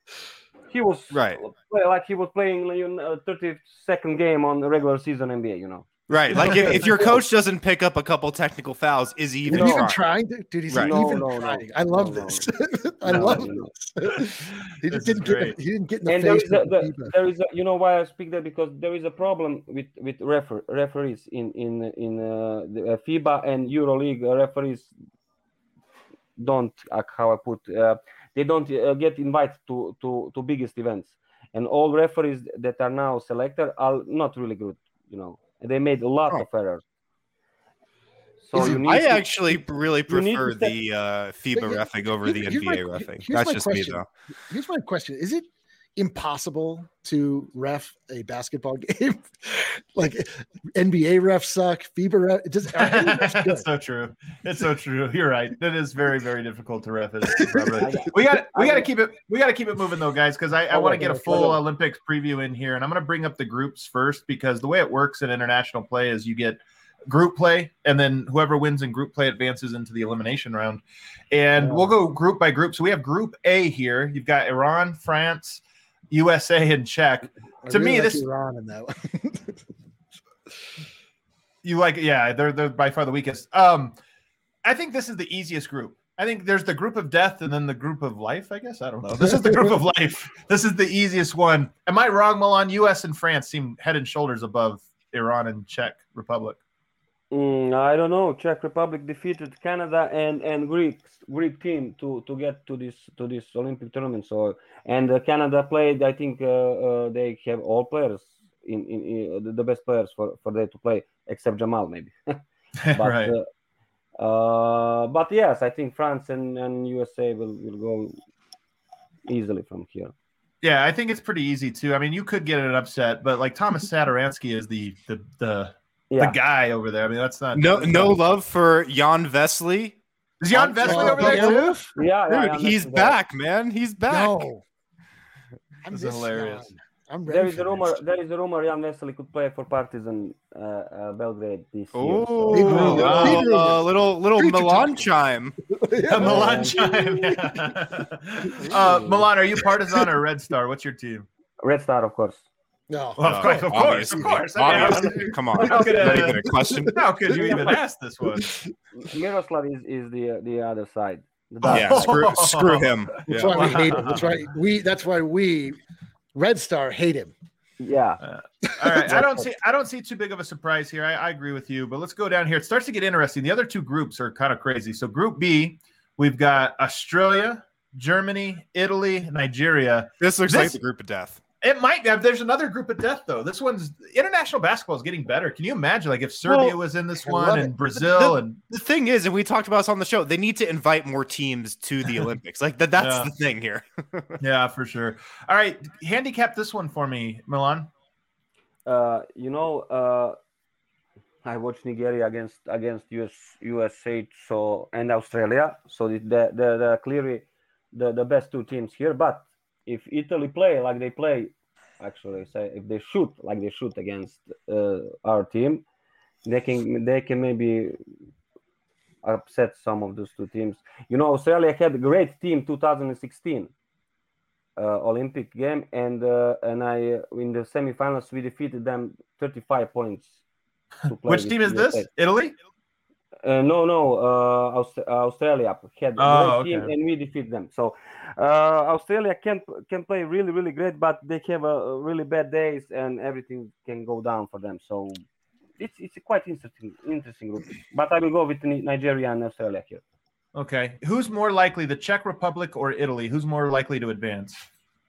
Speaker 6: He was
Speaker 7: right,
Speaker 6: like he was playing a thirty-second game on the regular season N B A. You know,
Speaker 7: right? Like if, if your coach doesn't pick up a couple technical fouls, is he even,
Speaker 5: even
Speaker 7: trying?
Speaker 5: trying? Dude, he's
Speaker 7: right.
Speaker 5: even
Speaker 6: no, no,
Speaker 5: trying.
Speaker 6: No,
Speaker 5: I love
Speaker 6: no,
Speaker 5: this.
Speaker 6: No,
Speaker 5: I
Speaker 6: no,
Speaker 5: love
Speaker 6: no,
Speaker 5: this. he
Speaker 4: this
Speaker 5: didn't get. He didn't get in the
Speaker 6: and
Speaker 5: face.
Speaker 6: There is, a, the, there is a, you know why I speak that because there is a problem with with refer, referees in in in uh, the FIBA and EuroLeague referees. Don't uh, how I put uh, they don't uh, get invited to, to to biggest events, and all referees that are now selected are not really good, you know. They made a lot oh. of errors. So you need
Speaker 7: I
Speaker 6: to,
Speaker 7: actually really prefer
Speaker 6: step,
Speaker 7: the uh, FIBA yeah, refing over the N B A refing. That's just
Speaker 5: question.
Speaker 7: me, though.
Speaker 5: Here's my question: is it impossible to ref a basketball game? Like N B A refs suck, FIBA ref. It just
Speaker 4: it's so true. It's so true. You're right. It is very, very difficult to ref it. we got we got to keep it. We got to keep it moving though, guys, because I, I want to get a full Olympics preview in here, and I'm going to bring up the groups first because the way it works in international play is you get group play, and then whoever wins in group play advances into the elimination round, and yeah. we'll go group by group. So we have Group A here. You've got Iran, France, U S A, and Czech.
Speaker 5: I
Speaker 4: to
Speaker 5: really
Speaker 4: me,
Speaker 5: like
Speaker 4: this
Speaker 5: Iran in that one.
Speaker 4: You like, yeah, they're they're by far the weakest. Um, I think this is the easiest group. I think there's the group of death and then the group of life. I guess I don't know. This is the group of life. This is the easiest one. Am I wrong, Milan? U S and France seem head and shoulders above Iran and Czech Republic.
Speaker 6: Mm, I don't know. Czech Republic defeated Canada and and Greek Greek team to to get to this to this Olympic tournament. So and uh, Canada played. I think uh, uh, they have all players in, in, in the best players for for they to play except Jamal maybe. but,
Speaker 4: right.
Speaker 6: Uh, uh, but yes, I think France and, and U S A will, will go easily from here.
Speaker 4: Yeah, I think it's pretty easy too. I mean, you could get an upset, but like Thomas Satoransky is the the the,
Speaker 6: Yeah.
Speaker 4: the guy over there. I mean, that's not
Speaker 7: No,
Speaker 4: that's
Speaker 7: no
Speaker 4: not-
Speaker 7: love for Jan Vesely.
Speaker 4: Is Jan
Speaker 7: Oh,
Speaker 4: Vesely
Speaker 5: Oh,
Speaker 4: over there too?
Speaker 5: Beowulf?
Speaker 6: Yeah, yeah,
Speaker 7: Dude,
Speaker 6: yeah,
Speaker 7: he's
Speaker 6: that's-
Speaker 7: back, man. He's back.
Speaker 5: No. I'm
Speaker 4: This is
Speaker 5: this
Speaker 4: hilarious.
Speaker 5: young. I'm ready
Speaker 6: There is
Speaker 5: for
Speaker 6: a rumor.
Speaker 5: this.
Speaker 6: There is a rumor Jan Vesely could play for Partizan uh, uh, Belgrade this year.
Speaker 7: Oh,
Speaker 5: Big rumor.
Speaker 7: wow.
Speaker 5: Big rumor.
Speaker 7: Uh, little little
Speaker 5: Future
Speaker 7: Milan
Speaker 5: talk.
Speaker 7: chime.
Speaker 4: Yeah, Milan chime. uh, Milan, are you Partizan or Red Star? What's your team?
Speaker 6: Red Star, of course.
Speaker 5: No.
Speaker 4: Well, of course, of course, of
Speaker 7: Obviously.
Speaker 4: course. I mean, how-
Speaker 7: Obviously. Come on.
Speaker 4: How could, uh,
Speaker 7: Not even a question.
Speaker 4: How could you even ask this one?
Speaker 6: Miroslav is, is the the other side. The
Speaker 4: Oh.
Speaker 6: dark
Speaker 7: Yeah,
Speaker 6: side.
Speaker 7: screw, screw him.
Speaker 5: That's
Speaker 7: Yeah.
Speaker 5: why we hate him. That's why we. That's why we, Red Star, hate him.
Speaker 6: Yeah.
Speaker 4: All right, I don't see I don't see too big of a surprise here. I, I agree with you, but let's go down here. It starts to get interesting. The other two groups are kind of crazy. So Group B, we've got Australia, Germany, Italy, Nigeria.
Speaker 7: This looks
Speaker 4: This-
Speaker 7: like the group of death.
Speaker 4: It might have. There's another group of death though. This one's international basketball is getting better. Can you imagine, like if Serbia
Speaker 7: Well,
Speaker 4: was in this
Speaker 5: I
Speaker 4: one
Speaker 5: love
Speaker 4: and
Speaker 5: it.
Speaker 4: Brazil
Speaker 7: The-
Speaker 4: and
Speaker 7: The thing is, and we talked about this on the show, they need to invite more teams to the Olympics. Like that, that's
Speaker 4: Yeah.
Speaker 7: the thing here.
Speaker 4: yeah, for sure. All right, handicap this one for me, Milan.
Speaker 6: Uh, you know, uh, I watched Nigeria against against U S U S A so and Australia. So the the, the, the clearly the, the best two teams here. But if Italy play like they play, actually, say if they shoot like they shoot against uh, our team, they can they can maybe upset some of those two teams. You know, Australia had a great team two thousand sixteen. Uh, Olympic game, and uh, and I uh, in the semifinals we defeated them thirty-five points. to play
Speaker 4: Which
Speaker 6: with
Speaker 4: team is
Speaker 6: U S A.
Speaker 4: this? Italy?
Speaker 6: Uh, no, no, uh, Aust- Australia had a
Speaker 4: Oh,
Speaker 6: great team,
Speaker 4: okay.
Speaker 6: and we defeat them. So uh, Australia can can play really, really great, but they have a really bad days, and everything can go down for them. So it's it's a quite interesting interesting group. But I will go with Ni- Nigeria and Australia here.
Speaker 4: Okay. Who's more likely, the Czech Republic or Italy? Who's more likely to advance?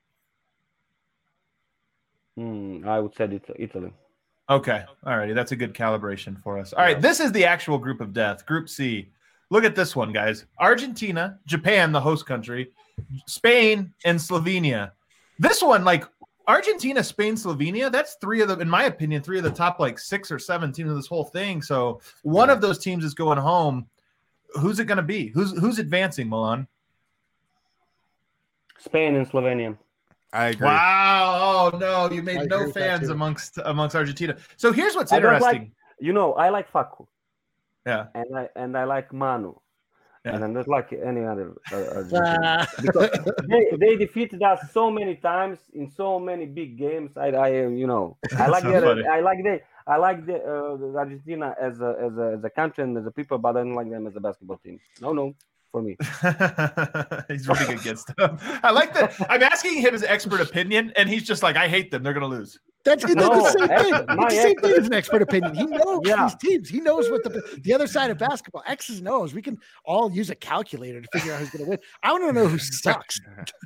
Speaker 6: Hmm, I would say it, Italy.
Speaker 4: Okay. All righty. That's a good calibration for us. All right. This is the actual group of death, Group C. Look at this one, guys. Argentina, Japan, the host country, Spain, and Slovenia. This one, like Argentina, Spain, Slovenia, that's three of the, in my opinion, three of the top like six or seven teams of this whole thing. So one of those teams is going home. Who's it going to be? Who's who's advancing, Milan?
Speaker 6: Spain and Slovenia.
Speaker 7: I agree.
Speaker 4: Wow. Oh no, you
Speaker 5: I
Speaker 4: made
Speaker 5: agree
Speaker 4: no
Speaker 5: with that,
Speaker 4: fans
Speaker 5: too.
Speaker 4: amongst amongst Argentina. So here's what's
Speaker 6: I don't
Speaker 4: interesting.
Speaker 6: like- You know, I like Facu.
Speaker 4: Yeah.
Speaker 6: And I and I like Manu.
Speaker 4: Yeah.
Speaker 6: And I don't like any other. Uh, Argentinian.
Speaker 5: Ah.
Speaker 6: because they, they defeated us so many times in so many big games. I, I you know, I like
Speaker 4: So
Speaker 6: the,
Speaker 4: funny.
Speaker 6: I like the, I like the, uh, the Argentina as a, as a as a country and as a people, but I don't like them as a basketball team. No, no, for me.
Speaker 4: He's running against them. I like that. I'm asking him his expert opinion, and he's just like, I hate them. They're going to lose.
Speaker 5: That's, that's
Speaker 6: No,
Speaker 5: the same
Speaker 6: ex-
Speaker 5: thing.
Speaker 6: my
Speaker 5: It's the same
Speaker 6: ex-
Speaker 5: thing as an expert opinion. He knows
Speaker 6: Yeah.
Speaker 5: these teams. He knows what the the other side of basketball. X's and O's. We can all use a calculator to figure out who's going to win. I want to know who sucks.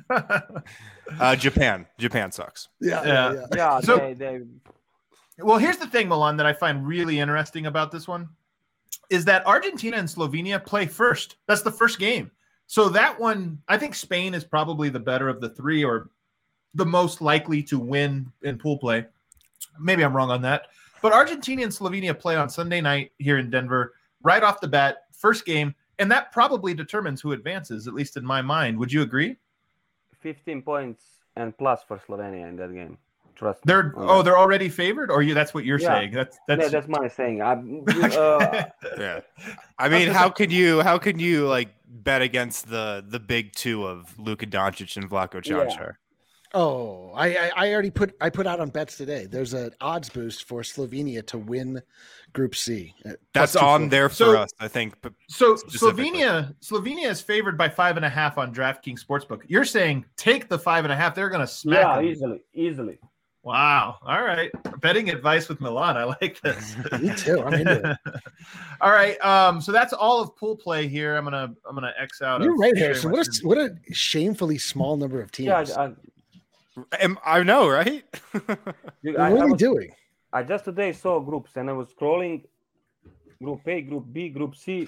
Speaker 7: Uh, Japan. Japan sucks.
Speaker 5: Yeah,
Speaker 4: Yeah.
Speaker 5: yeah.
Speaker 6: Yeah,
Speaker 4: So-
Speaker 6: they, they,
Speaker 4: Well, here's the thing, Milan, that I find really interesting about this one is that Argentina and Slovenia play first. That's the first game. So that one, I think Spain is probably the better of the three or the most likely to win in pool play. Maybe I'm wrong on that. But Argentina and Slovenia play on Sunday night here in Denver, right off the bat, first game. And that probably determines who advances, at least in my mind. Would you agree?
Speaker 6: fifteen points and plus for Slovenia in that game. Trust me
Speaker 4: They're
Speaker 6: on
Speaker 4: oh,
Speaker 6: that.
Speaker 4: they're already favored, or you that's what you're
Speaker 6: Yeah.
Speaker 4: saying. That's
Speaker 6: Yeah,
Speaker 4: that's,
Speaker 6: that's my saying. I, uh,
Speaker 7: Yeah. I mean, how could you how could you like bet against the the big two of Luka Doncic and Vlatko
Speaker 6: Yeah.
Speaker 7: Čančar?
Speaker 5: Oh, I, I I already put I put out on bets today. There's an odds boost for Slovenia to win Group C. at
Speaker 7: That's
Speaker 5: plus
Speaker 7: on
Speaker 5: two forty.
Speaker 7: there for
Speaker 4: So-
Speaker 7: us, I think. But
Speaker 4: So
Speaker 7: specifically.
Speaker 4: Slovenia, Slovenia is favored by five and a half on DraftKings Sportsbook. You're saying take the five and a half. They're going to smack
Speaker 6: yeah,
Speaker 4: them.
Speaker 6: easily, easily.
Speaker 4: Wow. All right. Betting advice with Milan. I like this.
Speaker 5: Me too. I'm into it.
Speaker 4: All right. Um. So that's all of pool play here. I'm gonna I'm gonna X out.
Speaker 5: You're
Speaker 4: of
Speaker 5: right,
Speaker 4: Shea
Speaker 5: Harrison. What a
Speaker 4: Western.
Speaker 5: what a shamefully small number of teams.
Speaker 6: Yeah, I, I,
Speaker 7: Am- I know, right?
Speaker 6: you-
Speaker 5: what
Speaker 6: I,
Speaker 5: are
Speaker 6: I
Speaker 5: we
Speaker 6: was-
Speaker 5: doing?
Speaker 6: I just today saw groups and I was scrolling Group A, Group B, Group C.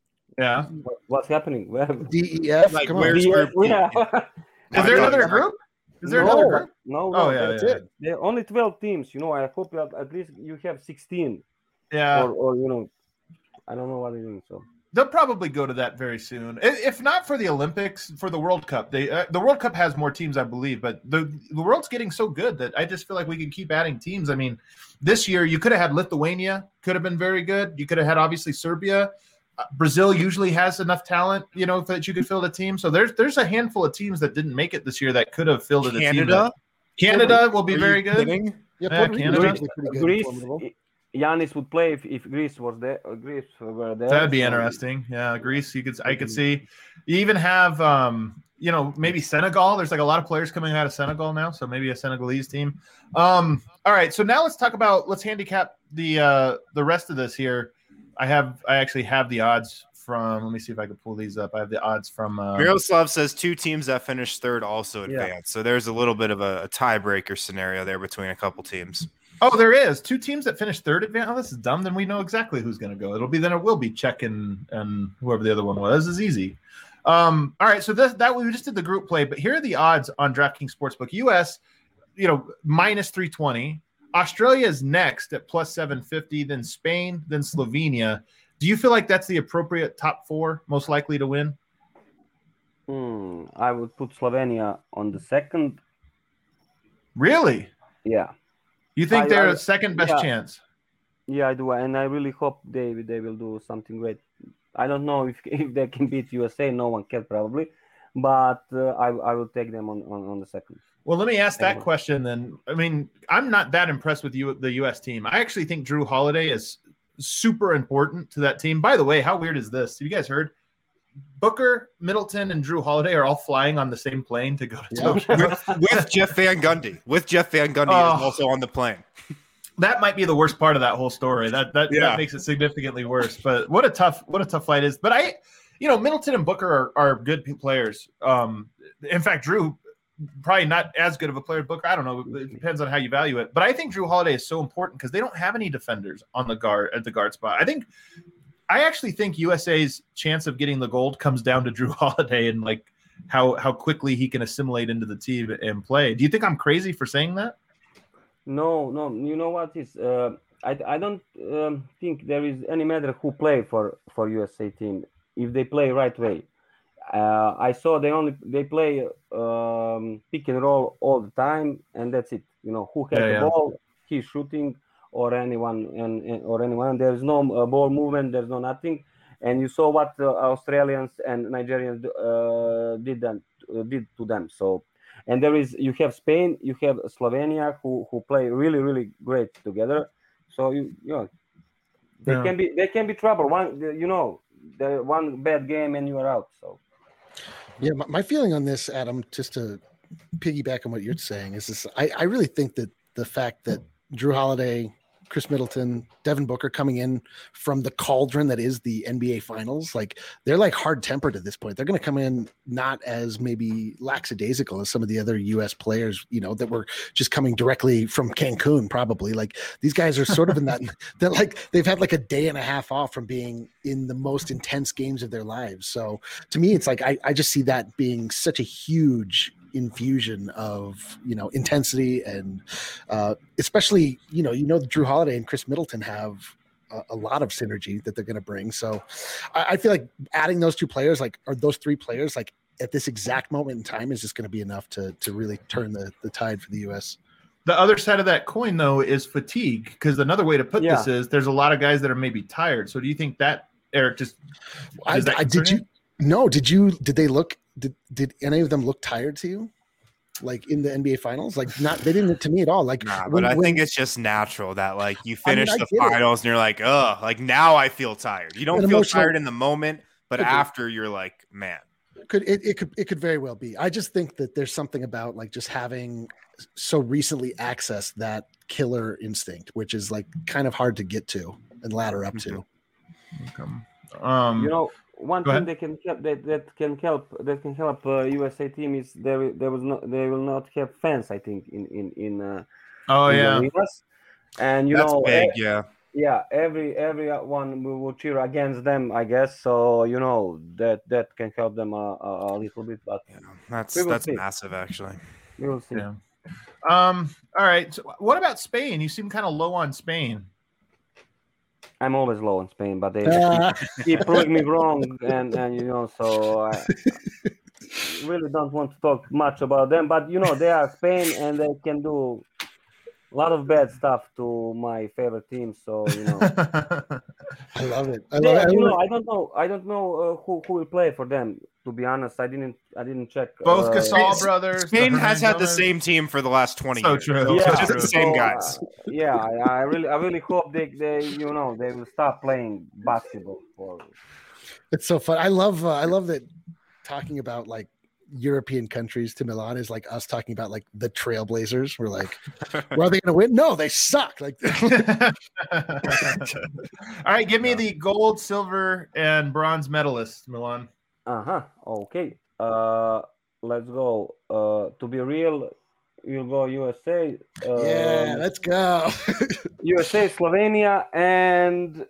Speaker 4: Yeah.
Speaker 6: What, what's happening? Where?
Speaker 5: D E F.
Speaker 7: Like,
Speaker 5: Come on.
Speaker 7: where's
Speaker 6: Yeah,
Speaker 7: Group B?
Speaker 6: yeah.
Speaker 4: Is there
Speaker 7: I
Speaker 4: another
Speaker 7: thought-
Speaker 4: group? Is there
Speaker 6: no,
Speaker 4: another group?
Speaker 6: No,
Speaker 4: Oh,
Speaker 6: no,
Speaker 4: yeah,
Speaker 6: that's
Speaker 4: yeah.
Speaker 6: it. There are only twelve teams. You know, I hope that at least you have sixteen.
Speaker 4: Yeah.
Speaker 6: Or, or you know, I don't know what they're doing. So
Speaker 4: They'll probably go to that very soon. I- If not for the Olympics, for the World Cup. They uh, the World Cup has more teams, I believe, but the the world's getting so good that I just feel like we can keep adding teams. I mean, this year you could have had Lithuania, could have been very good. You could have had obviously Serbia. Uh, Brazil usually has enough talent, you know, that you could fill the team. So there's there's a handful of teams that didn't make it this year that could have filled it.
Speaker 7: Canada,
Speaker 4: Canada will be
Speaker 7: Are
Speaker 4: very
Speaker 7: you
Speaker 4: good.
Speaker 7: kidding?
Speaker 5: Yeah,
Speaker 4: Yeah,
Speaker 5: Puerto Rico's
Speaker 4: Canada.
Speaker 5: usually pretty good and
Speaker 6: Greece,
Speaker 5: formidable.
Speaker 6: Giannis would play if, if Greece was there. Or Greece were there.
Speaker 4: That'd be
Speaker 6: so-
Speaker 4: interesting. Yeah, Greece. You could I could see. You even have um, you know, maybe Senegal. There's like a lot of players coming out of Senegal now, so maybe a Senegalese team. Um, all right, so now let's talk about let's handicap the uh the rest of this here. I have I actually have the odds from. Let me see if I can pull these up. I have the odds from. Uh,
Speaker 7: Miroslav says two teams that finished third also
Speaker 6: Yeah.
Speaker 7: advanced. So there's a little bit of a, a tiebreaker scenario there between a couple teams.
Speaker 4: Oh, there is two teams that finished third advance. Oh, this is dumb. Then we know exactly who's going to go. It'll be then it will be Czech and and whoever the other one was. This is easy. Um, all right, so this, that we just did the group play, but here are the odds on DraftKings Sportsbook. U S, you know, minus three twenty. Australia is next at plus seven fifty. Then Spain, then Slovenia. Do you feel like that's the appropriate top four most likely to win?
Speaker 6: Hmm, I would put Slovenia on the second.
Speaker 4: Really?
Speaker 6: Yeah,
Speaker 4: You think
Speaker 6: I-
Speaker 4: they're
Speaker 6: I-
Speaker 4: a second best
Speaker 6: yeah.
Speaker 4: chance?
Speaker 6: yeah, I do, and I really hope they they will do something great. I don't know if if they can beat U S A. No one can probably, but uh, I I will take them on, on, on the second.
Speaker 4: Well, let me ask that
Speaker 6: Mhm.
Speaker 4: question then. I mean, I'm not that impressed with you, the U S team. I actually think Drew Holiday is super important to that team. By the way, how weird is this? Have you guys heard? Booker, Middleton, and Drew Holiday are all flying on the same plane to go to
Speaker 5: Yeah.
Speaker 4: Tokyo.
Speaker 7: with, with Jeff Van Gundy. With Jeff Van Gundy
Speaker 4: Oh.
Speaker 7: is also on the plane.
Speaker 4: That might be the worst part of that whole story. That that,
Speaker 7: Yeah.
Speaker 4: that makes it significantly worse. But what a tough what a tough flight is. But I, you know, Middleton and Booker are, are good players. Um, in fact, Drew probably not as good of a player as Booker. I don't know. It depends on how you value it. But I think Drew Holiday is so important because they don't have any defenders on the guard at the guard spot. I think I actually think U S A's chance of getting the gold comes down to Drew Holiday and like how how quickly he can assimilate into the team and play. Do you think I'm crazy for saying that?
Speaker 6: No, no. You know what is? Uh, I I don't um, think there is any matter who play for for U S A team if they play right way. Uh, I saw they only they play um, pick and roll all the time, and that's it. You know who has
Speaker 4: Yeah,
Speaker 6: the
Speaker 4: yeah.
Speaker 6: ball, he's shooting, or anyone and, and or anyone. There is no uh, ball movement. There's no nothing. And you saw what uh, Australians and Nigerians uh, did them, uh, did to them. So. And there is you have Spain, you have Slovenia who, who play really really great together. So you you know, they
Speaker 4: Yeah.
Speaker 6: can be they can be trouble. One you know the one bad game and you are out. So
Speaker 5: Yeah, my, my feeling on this, Adam, just to piggyback on what you're saying, is this: I, I really think that the fact that Drew Holiday, Chris Middleton, Devin Booker coming in from the cauldron that is the N B A Finals, like they're like hard tempered at this point. They're going to come in not as maybe lackadaisical as some of the other U S players, you know, that were just coming directly from Cancun. Probably like these guys are sort of in that. They're like they've had like a day and a half off from being in the most intense games of their lives. So to me, it's like I, I just see that being such a huge infusion of you know intensity and uh especially you know you know Drew Holiday and Chris Middleton have a, a lot of synergy that they're going to bring. So I, I feel like adding those two players, like or those three players, like at this exact moment in time, is just going to be enough to to really turn the the tide for the U S.
Speaker 4: The other side of that coin, though, is fatigue. Because another way to put
Speaker 6: Yeah.
Speaker 4: this is there's a lot of guys that are maybe tired. So do you think that, Eric, just
Speaker 5: I,
Speaker 4: does that
Speaker 5: I did
Speaker 4: concern
Speaker 5: you no did you did they look did did any of them look tired to you, like in the N B A Finals? Like not they didn't to me at all. Like
Speaker 7: Nah,
Speaker 5: when-
Speaker 7: but I
Speaker 5: when-
Speaker 7: think it's just natural that like you
Speaker 5: I mean,
Speaker 7: finish
Speaker 5: I
Speaker 7: the
Speaker 5: get it.
Speaker 7: finals and you're like, oh, like now I feel tired. You don't
Speaker 5: An
Speaker 7: feel
Speaker 5: emotional-
Speaker 7: tired in the moment, but
Speaker 5: Could be.
Speaker 7: after you're like, man.
Speaker 5: could it, it could it could very well be. I just think that there's something about like just having so recently accessed that killer instinct, which is like kind of hard to get to and ladder up to.
Speaker 4: Um,
Speaker 6: you know one
Speaker 4: go
Speaker 6: thing
Speaker 4: ahead.
Speaker 6: that can help that, that can help that can help uh, U S A team is there there was not they will not have fans. I think in in in. Uh,
Speaker 4: oh
Speaker 6: in the
Speaker 4: yeah,
Speaker 6: arenas. And you
Speaker 7: That's
Speaker 6: know
Speaker 7: big,
Speaker 6: eh,
Speaker 7: yeah.
Speaker 6: yeah every everyone will will cheer against them, I guess. So you know that that can help them a, a, a little bit, but
Speaker 7: Yeah, that's
Speaker 6: We will
Speaker 7: that's
Speaker 6: see.
Speaker 7: massive actually.
Speaker 6: We will see.
Speaker 4: Yeah. Um. All right. So what about Spain? You seem kind of low on Spain.
Speaker 6: I'm always low in Spain, but they
Speaker 5: Uh,
Speaker 6: keep, keep proving me wrong, and and you know, so I really don't want to talk much about them. But you know, they are Spain, and they can do a lot of bad stuff to my favorite team. So you know,
Speaker 5: I love it. I
Speaker 6: they,
Speaker 5: love, I
Speaker 6: you
Speaker 5: love
Speaker 6: know, I don't know, I don't know uh, who who will play for them. To be honest, I didn't, I didn't check.
Speaker 4: Both
Speaker 6: uh,
Speaker 4: Gasol brothers.
Speaker 7: Spain
Speaker 4: the
Speaker 7: has had the
Speaker 4: Hernandez.
Speaker 7: same team for the last twenty
Speaker 4: So
Speaker 7: years.
Speaker 4: true.
Speaker 6: Yeah,
Speaker 7: It's just the same
Speaker 6: so,
Speaker 7: guys.
Speaker 6: uh, yeah, I, I really, I really hope they, they, you know, they will stop playing basketball. For
Speaker 5: It's so fun. I love uh, I love that talking about like European countries to Milan is like us talking about like the Trailblazers. We're like, well, are they going to win? No, they suck. Like,
Speaker 4: All right, give me the gold, silver, and bronze medalists, Milan.
Speaker 6: uh huh. Okay. Uh, let's go. Uh, to be real, we'll go U S A. Uh,
Speaker 5: yeah, let's go.
Speaker 6: U S A, Slovenia, and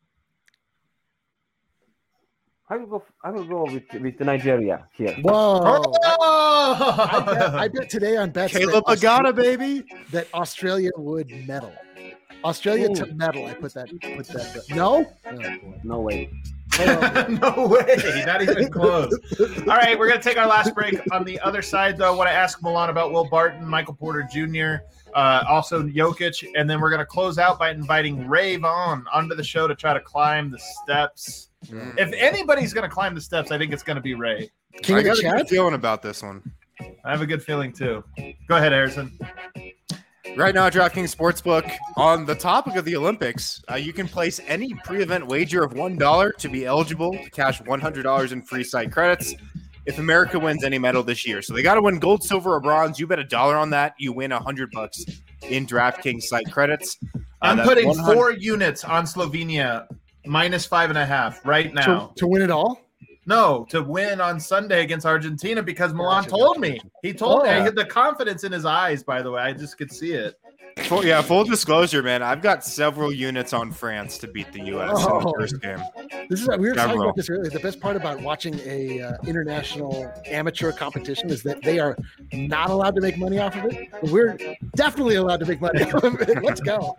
Speaker 6: I will go. I will go with with Nigeria here.
Speaker 5: Whoa.
Speaker 4: Oh!
Speaker 5: I, bet, I bet today on bets
Speaker 7: Caleb
Speaker 5: that, Australia,
Speaker 7: Agata, baby.
Speaker 5: that Australia would medal. Australia to medal. I put that. Put that. No. Oh, boy.
Speaker 6: No way.
Speaker 4: No way, not even close. All right, we're going to take our last break. On the other side, though, I want to ask Milan about Will Barton, Michael Porter Junior, uh, also Jokic, and then we're going to close out by inviting Ray Vaughn onto the show to try to climb the steps.
Speaker 7: Mm.
Speaker 4: If anybody's going to climb the steps, I think it's going to be Ray.
Speaker 5: King
Speaker 7: I
Speaker 5: of the
Speaker 7: got a good
Speaker 5: chat.
Speaker 7: feeling about this one.
Speaker 4: I have a good feeling, too. Go ahead, Harrison.
Speaker 7: Right now, DraftKings Sportsbook, on the topic of the Olympics, uh, you can place any pre-event wager of one dollar to be eligible to cash one hundred dollars in free site credits if America wins any medal this year. So they got to win gold, silver, or bronze. You bet a dollar on that, you win one hundred bucks in DraftKings site credits. Uh,
Speaker 4: I'm
Speaker 7: that's
Speaker 4: putting
Speaker 7: one hundred
Speaker 4: four units on Slovenia, minus five and a half right now.
Speaker 5: To, to win it all.
Speaker 4: No, to win on Sunday against Argentina because Milan
Speaker 5: Gotcha,
Speaker 4: told
Speaker 5: gotcha,
Speaker 4: me.
Speaker 5: gotcha.
Speaker 4: He told me.
Speaker 5: Oh.
Speaker 4: I had the confidence in his eyes, by the way. I just could see it.
Speaker 7: Full, yeah, full disclosure, man. I've got several units on France to beat the U S in
Speaker 5: Oh.
Speaker 7: the first game.
Speaker 5: This is we were talking
Speaker 7: Several.
Speaker 5: about this earlier. The best part about watching a uh, international amateur competition is that they are not allowed to make money off of it. But we're definitely allowed to make money off of it. Let's go.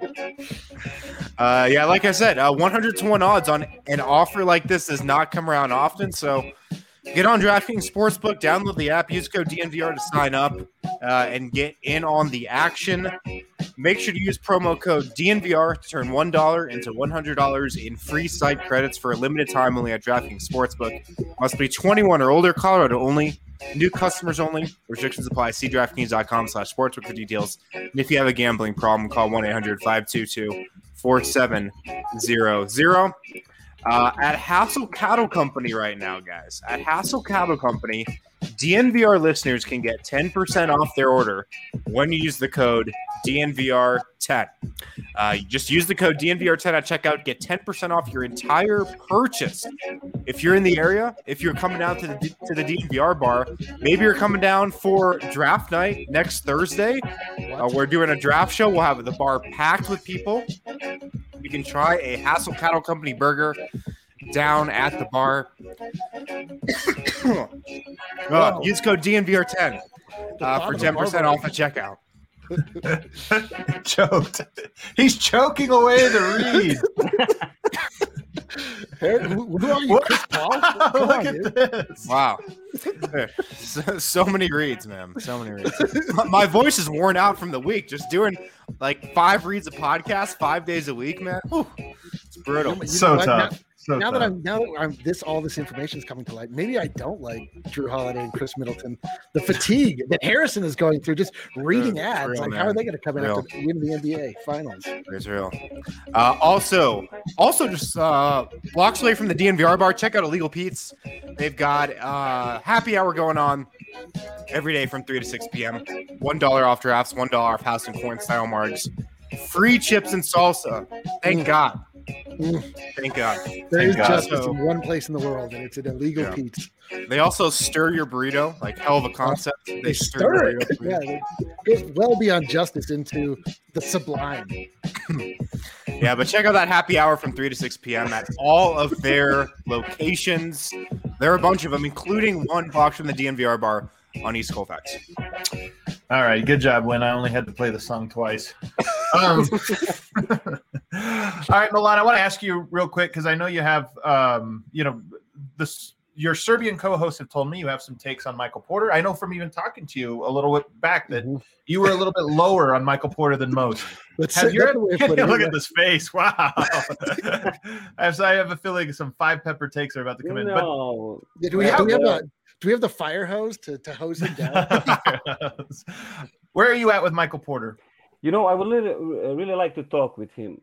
Speaker 7: Uh, yeah, like I said, uh, one hundred to one odds on an offer like this does not come around often. So get on DraftKings Sportsbook, download the app, use code D N V R to sign up uh, and get in on the action. Make sure to use promo code D N V R to turn one dollar into one hundred dollars in free site credits for a limited time only at DraftKings Sportsbook. Must be twenty-one or older, Colorado only. New customers only. Restrictions apply. See DraftKings.com slash sportsbook for details. And if you have a gambling problem, call one eight hundred five two two four seven zero zero. Uh, at Hassel Cattle Company right now, guys. At Hassel Cattle Company, D N V R listeners can get ten percent off their order when you use the code D N V R ten. Uh, you just use the code D N V R ten at checkout, get ten percent off your entire purchase. If you're in the area, if you're coming down to the to the D N V R bar, maybe you're coming down for draft night next Thursday. Uh, we're doing a draft show. We'll have the bar packed with people. You can try a Hassel Cattle Company burger down at the bar. uh, use code D N V R ten uh, for ten percent off at checkout.
Speaker 4: Choked. He's choking away the read.
Speaker 5: Hey, who, who are you, Chris Paul? Come
Speaker 4: Look
Speaker 5: on,
Speaker 4: at
Speaker 5: dude.
Speaker 4: this.
Speaker 7: Wow. So, so many reads, man. So many reads. My, my voice is worn out from the week. Just doing like five reads a podcast five days a week, man. Whew. It's brutal.
Speaker 5: You know
Speaker 4: So
Speaker 5: what?
Speaker 4: tough.
Speaker 5: Now,
Speaker 4: So
Speaker 5: now
Speaker 4: tough.
Speaker 5: that I'm now that I'm this all this information is coming to light, maybe I don't like Drew Holiday and Chris Middleton. The fatigue that Harrison is going through, just reading
Speaker 7: Yeah, it's
Speaker 5: ads,
Speaker 7: real,
Speaker 5: like
Speaker 7: man.
Speaker 5: how are they going to come in
Speaker 7: Real.
Speaker 5: after win the N B A Finals?
Speaker 7: It's real. Uh, also, also just uh, blocks away from the D N V R bar, check out Illegal Pete's. They've got uh, happy hour going on every day from three to six p.m. one dollar off drafts, one dollar off house and corn style margs. Free chips and salsa. Thank
Speaker 5: Mm.
Speaker 7: God.
Speaker 5: Mm.
Speaker 7: Thank God.
Speaker 5: There
Speaker 4: Thank
Speaker 5: is
Speaker 4: God.
Speaker 5: justice
Speaker 7: So-
Speaker 5: in one place in the world, and it's an illegal
Speaker 7: Yeah.
Speaker 5: Pete's.
Speaker 7: They also stir your burrito, like hell of a concept. They,
Speaker 5: They
Speaker 7: stir,
Speaker 5: stir
Speaker 7: your
Speaker 5: it.
Speaker 7: burrito.
Speaker 5: Yeah, it goes well beyond justice into the sublime.
Speaker 7: Yeah, but check out that happy hour from three to six p.m. at all of their locations. There are a bunch of them, including one box from the D N V R bar on East Colfax.
Speaker 4: All right, good job, Win. I only had to play the song twice. Um, all right, Milan, I want to ask you real quick because I know you have, um, you know, this. Your Serbian co-hosts have told me you have some takes on Michael Porter. I know from even talking to you a little bit back that mm-hmm. you were a little bit lower on Michael Porter than most. Let's have your, look at this face. Wow. I have, I have a feeling some five pepper takes are about to come in.
Speaker 6: No.
Speaker 5: But, do, we have, do, we have a, do we have the fire hose to, to hose him down?
Speaker 4: Where are you at with Michael Porter?
Speaker 6: You know, I would really, really like to talk with him.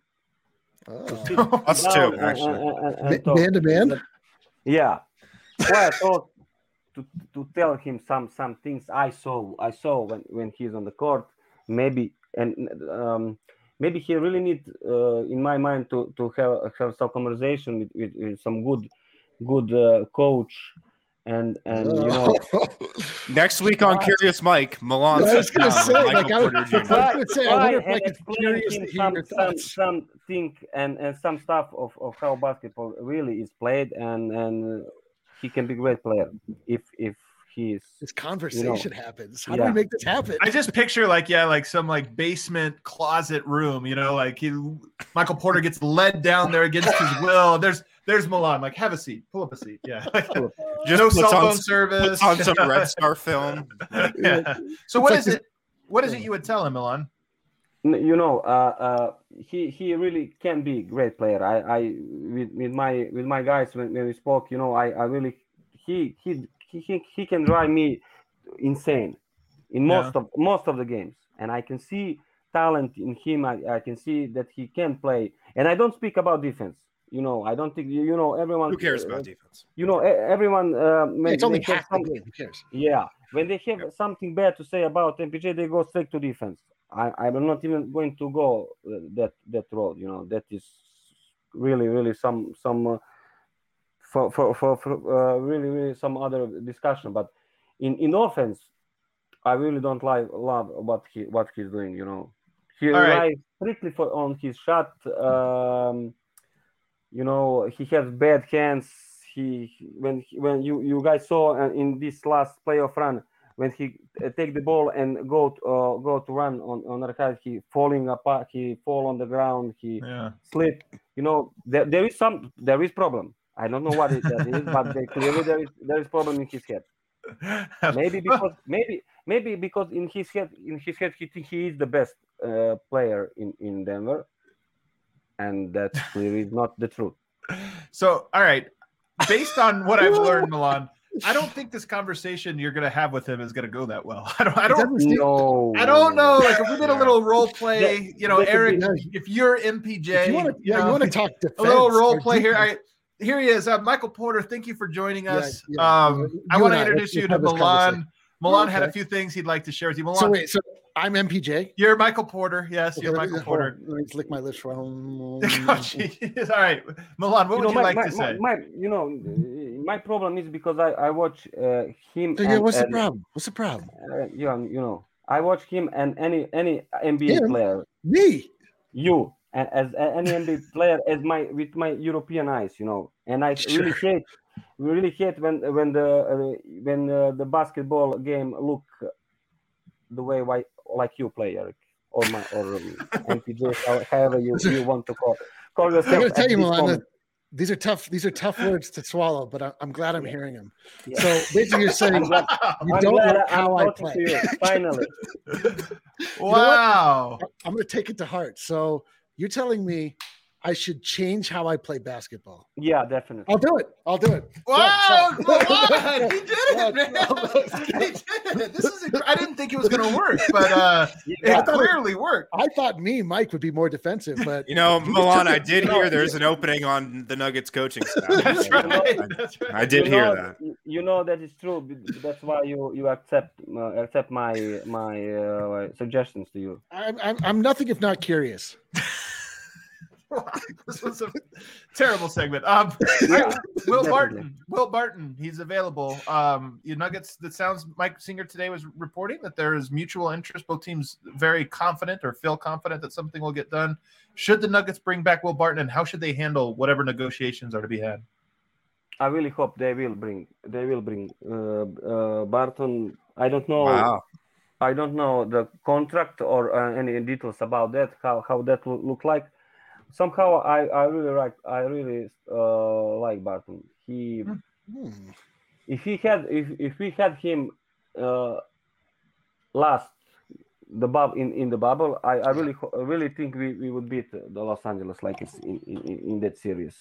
Speaker 7: Oh. Us too, actually.
Speaker 5: And, and, and man to man?
Speaker 6: Yeah. Well, I thought to, to tell him some some things I saw I saw when, when he's on the court. Maybe and um, maybe he really need uh, in my mind to, to have have some conversation with, with, with some good good uh, coach and and you know.
Speaker 7: Next week on Curious Mike, Milan.
Speaker 5: I was going to say, like, I
Speaker 6: would say, I wonder if I could curious to hear your thoughts. Some thing and, and some stuff of, of how basketball really is played and and. He can be a great player if if he's
Speaker 5: this conversation you know, happens. How
Speaker 6: yeah.
Speaker 5: do we make this happen?
Speaker 4: I just picture like yeah, like some like basement closet room, you know, like he Michael Porter gets led down there against his will. There's there's Milan, like have a seat, pull up a seat. Yeah. Just no cell phone
Speaker 7: on,
Speaker 4: service.
Speaker 7: On some Red Star film.
Speaker 4: Yeah. So what is it? What is it you would tell him, Milan?
Speaker 6: You know, uh, uh, he he really can be a great player. I, I with, with my with my guys when, when we spoke, you know, I, I really he he he he can drive me insane in most yeah. of most of the games, and I can see talent in him. I, I can see that he can play, and I don't speak about defense. You know, I don't think you know everyone.
Speaker 7: Who cares
Speaker 6: uh,
Speaker 7: about defense?
Speaker 6: You know, everyone. Uh,
Speaker 5: yeah, it's only half the game. Who cares?
Speaker 6: Yeah, when they have yeah. something bad to say about M P J, they go straight to defense. I, I'm not even going to go that that road. You know, that is really, really some some uh, for for for, for uh, really, really some other discussion. But in, in offense, I really don't like love what he what he's doing. You know, he
Speaker 4: All
Speaker 6: relies
Speaker 4: right.
Speaker 6: strictly for on his shot. Um, you know, he has bad hands. He when when you you guys saw in this last playoff run. When he uh, take the ball and go to, uh, go to run on on other side, he falling apart. He fall on the ground. He
Speaker 4: yeah.
Speaker 6: slip. You know, there, there is some there is problem. I don't know what it that is, but they, clearly there is there is problem in his head. Maybe because maybe maybe because in his head in his head he think he is the best uh, player in, in Denver, and that clearly is not the truth.
Speaker 4: So, all right, based on what I've learned, Milan. I don't think this conversation you're going to have with him is going to go that well. I don't. I don't
Speaker 6: know.
Speaker 4: I don't know. Like if we did a little role play, you know, Eric, if you're M P J,
Speaker 5: you wanna, yeah,
Speaker 4: know,
Speaker 5: you want to talk defense,
Speaker 4: a little role play here. I, here he is, uh, Michael Porter. Thank you for joining us. Yeah, yeah. Um, you I want to introduce you to Milan. Milan okay. had a few things he'd like to share with you. Milan,
Speaker 5: so wait, so I'm M P J.
Speaker 4: You're Michael Porter. Yes, okay, you're Michael
Speaker 5: me,
Speaker 4: Porter.
Speaker 5: Let me lick my lips for
Speaker 4: oh, all right, Milan. What
Speaker 6: you
Speaker 4: would
Speaker 6: know,
Speaker 4: you
Speaker 6: my,
Speaker 4: like
Speaker 6: my,
Speaker 4: to say?
Speaker 6: My, my, you know, my problem is because I, I watch uh, him.
Speaker 5: So, yeah,
Speaker 6: and,
Speaker 5: what's
Speaker 6: and,
Speaker 5: the problem? What's the problem?
Speaker 6: Uh, you, know, you know, I watch him and any any N B A
Speaker 5: him?
Speaker 6: player.
Speaker 5: Me.
Speaker 6: You and as any N B A player as my with my European eyes, you know, and I sure. really hate, really hate when when the uh, when uh, the basketball game look the way why, like you play, Eric, or my or um, M P J, however you, you want to call call yourself.
Speaker 5: I'm going to tell you, Milan, these are tough. These are tough words to swallow, but I, I'm glad I'm hearing them. Yeah. So basically, you're saying
Speaker 6: glad,
Speaker 5: you
Speaker 6: I'm
Speaker 5: don't
Speaker 6: know
Speaker 5: how I play.
Speaker 6: You, finally,
Speaker 4: wow!
Speaker 5: You know I'm going to take it to heart. So you're telling me I should change how I play basketball.
Speaker 6: Yeah, definitely.
Speaker 5: I'll do it. I'll do it.
Speaker 4: Wow, so, so. He did it, man. He did it. This is. I didn't think it was going to work, but uh, yeah, it clearly worked.
Speaker 5: I thought me, Mike, would be more defensive, but
Speaker 7: you know, Milan, I did hear there's an opening on the Nuggets coaching staff.
Speaker 4: That's right. That's right.
Speaker 7: I did
Speaker 6: you
Speaker 7: hear
Speaker 6: know,
Speaker 7: that.
Speaker 6: You know that is true. That's why you you accept uh, accept my my uh, suggestions to you.
Speaker 5: I'm I'm, I'm nothing if not curious.
Speaker 4: This was a terrible segment. Um,
Speaker 6: yeah,
Speaker 4: Will
Speaker 6: definitely.
Speaker 4: Barton. Will Barton. He's available. Um, you Nuggets. That sounds. Mike Singer today was reporting that there is mutual interest. Both teams very confident or feel confident that something will get done. Should the Nuggets bring back Will Barton, and how should they handle whatever negotiations are to be had?
Speaker 6: I really hope they will bring. They will bring uh, uh, Barton. I don't know.
Speaker 7: Wow.
Speaker 6: I don't know the contract or uh, any details about that. How how that will look like. Somehow I, I really like I really uh, like Barton. He
Speaker 5: Hmm.
Speaker 6: if he had if, if we had him uh, last the bub in, in the bubble, I, I really ho- really think we, we would beat the Los Angeles Lakers in, in, in that series.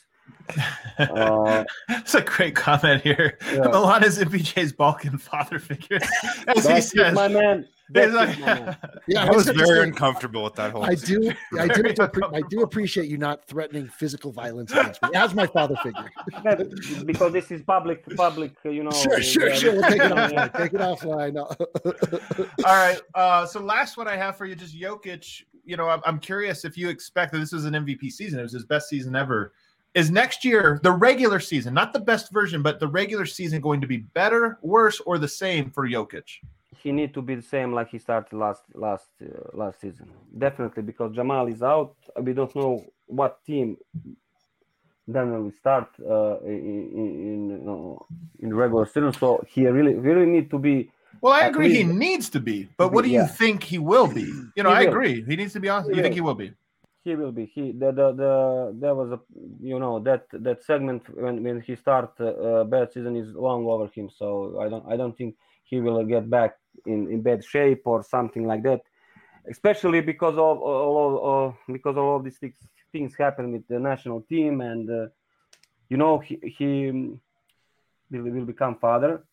Speaker 6: Uh,
Speaker 4: That's a great comment here.
Speaker 6: Yeah.
Speaker 4: Milan is M P J's Balkan father figure. As he
Speaker 6: that's
Speaker 4: says.
Speaker 6: my man.
Speaker 4: He's
Speaker 6: That's
Speaker 4: like-
Speaker 6: my man.
Speaker 5: Yeah,
Speaker 7: I was
Speaker 5: gonna
Speaker 7: very
Speaker 5: say,
Speaker 7: uncomfortable with that whole.
Speaker 5: I do, I do,
Speaker 4: Very
Speaker 5: appre- I do
Speaker 4: uncomfortable.
Speaker 5: appreciate you not threatening physical violence against me as my father figure.
Speaker 6: That- because this is public public you know.
Speaker 5: Sure, sure,
Speaker 6: uh,
Speaker 5: sure. We'll take it
Speaker 6: yeah.
Speaker 5: offline. Take it offline. No.
Speaker 4: All right. Uh, so last one I have for you, just Jokic. You know, I'm, I'm curious if you expect that this was an M V P season. It was his best season ever. Is next year the regular season, not the best version, but the regular season, going to be better, worse, or the same for Jokic?
Speaker 6: He need to be the same like he started last last uh, last season. Definitely, because Jamal is out. We don't know what team then will start uh, in in, uh, in regular season. So he really really need to be.
Speaker 4: Well, I
Speaker 6: At
Speaker 4: agree he
Speaker 6: least-
Speaker 4: needs to be, but what do you
Speaker 6: Yeah.
Speaker 4: think he will be? You know,
Speaker 6: He
Speaker 4: I
Speaker 6: will.
Speaker 4: agree. He needs to be honest.
Speaker 6: He
Speaker 4: You think
Speaker 6: will.
Speaker 4: he will be?
Speaker 6: He will be. He the the, the there was a you know that that segment when, when he start uh, uh, bad season is long over him. So I don't I don't think he will get back in, in bad shape or something like that. Especially because of all of, because all of these things, things happen with the national team, and uh, you know he, he will, will become father.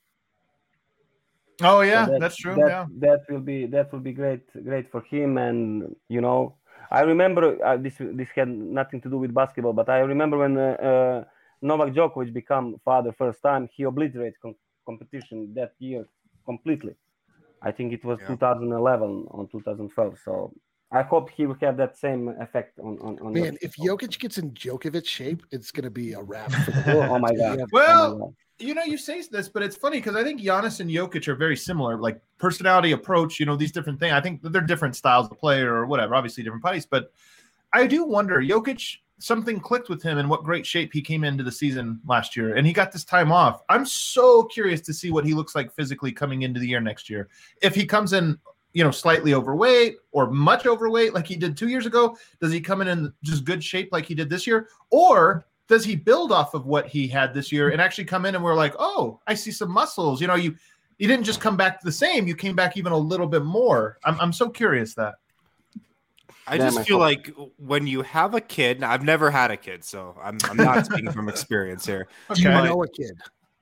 Speaker 4: Oh yeah,
Speaker 6: So that-
Speaker 4: that's true.
Speaker 6: That,
Speaker 4: yeah.
Speaker 6: that will be that will be great great for him, and you know I remember uh, this this had nothing to do with basketball, but I remember when uh, uh, Novak Djokovic became father first time, he obliterated com- competition that year completely. I think it was
Speaker 7: Yeah.
Speaker 6: two thousand eleven or two thousand twelve. So I hope he will have that same effect on on. on
Speaker 5: Man,
Speaker 6: the-
Speaker 5: if Jokic gets in Djokovic shape, it's going to be a wrap. For the
Speaker 6: Oh, oh my God.
Speaker 5: Yeah.
Speaker 4: Well,
Speaker 6: Oh my God.
Speaker 4: you know, you say this, but it's funny because I think Giannis and Jokic are very similar, like personality, approach, you know, these different things. I think that they're different styles of play or whatever, obviously different parties. But I do wonder, Jokic, something clicked with him and what great shape he came into the season last year. And he got this time off. I'm so curious to see what he looks like physically coming into the year next year. If he comes in, you know, slightly overweight or much overweight like he did two years ago, does he come in in just good shape like he did this year? Or does he build off of what he had this year and actually come in and we're like, oh, I see some muscles. You know, you you didn't just come back the same. You came back even a little bit more. I'm I'm so curious that.
Speaker 7: I
Speaker 6: Yeah,
Speaker 7: just
Speaker 6: my
Speaker 7: feel
Speaker 6: fault.
Speaker 7: like when you have a kid, now, I've never had a kid, so I'm, I'm not speaking from experience here.
Speaker 5: Do you
Speaker 4: Okay.
Speaker 5: know a kid?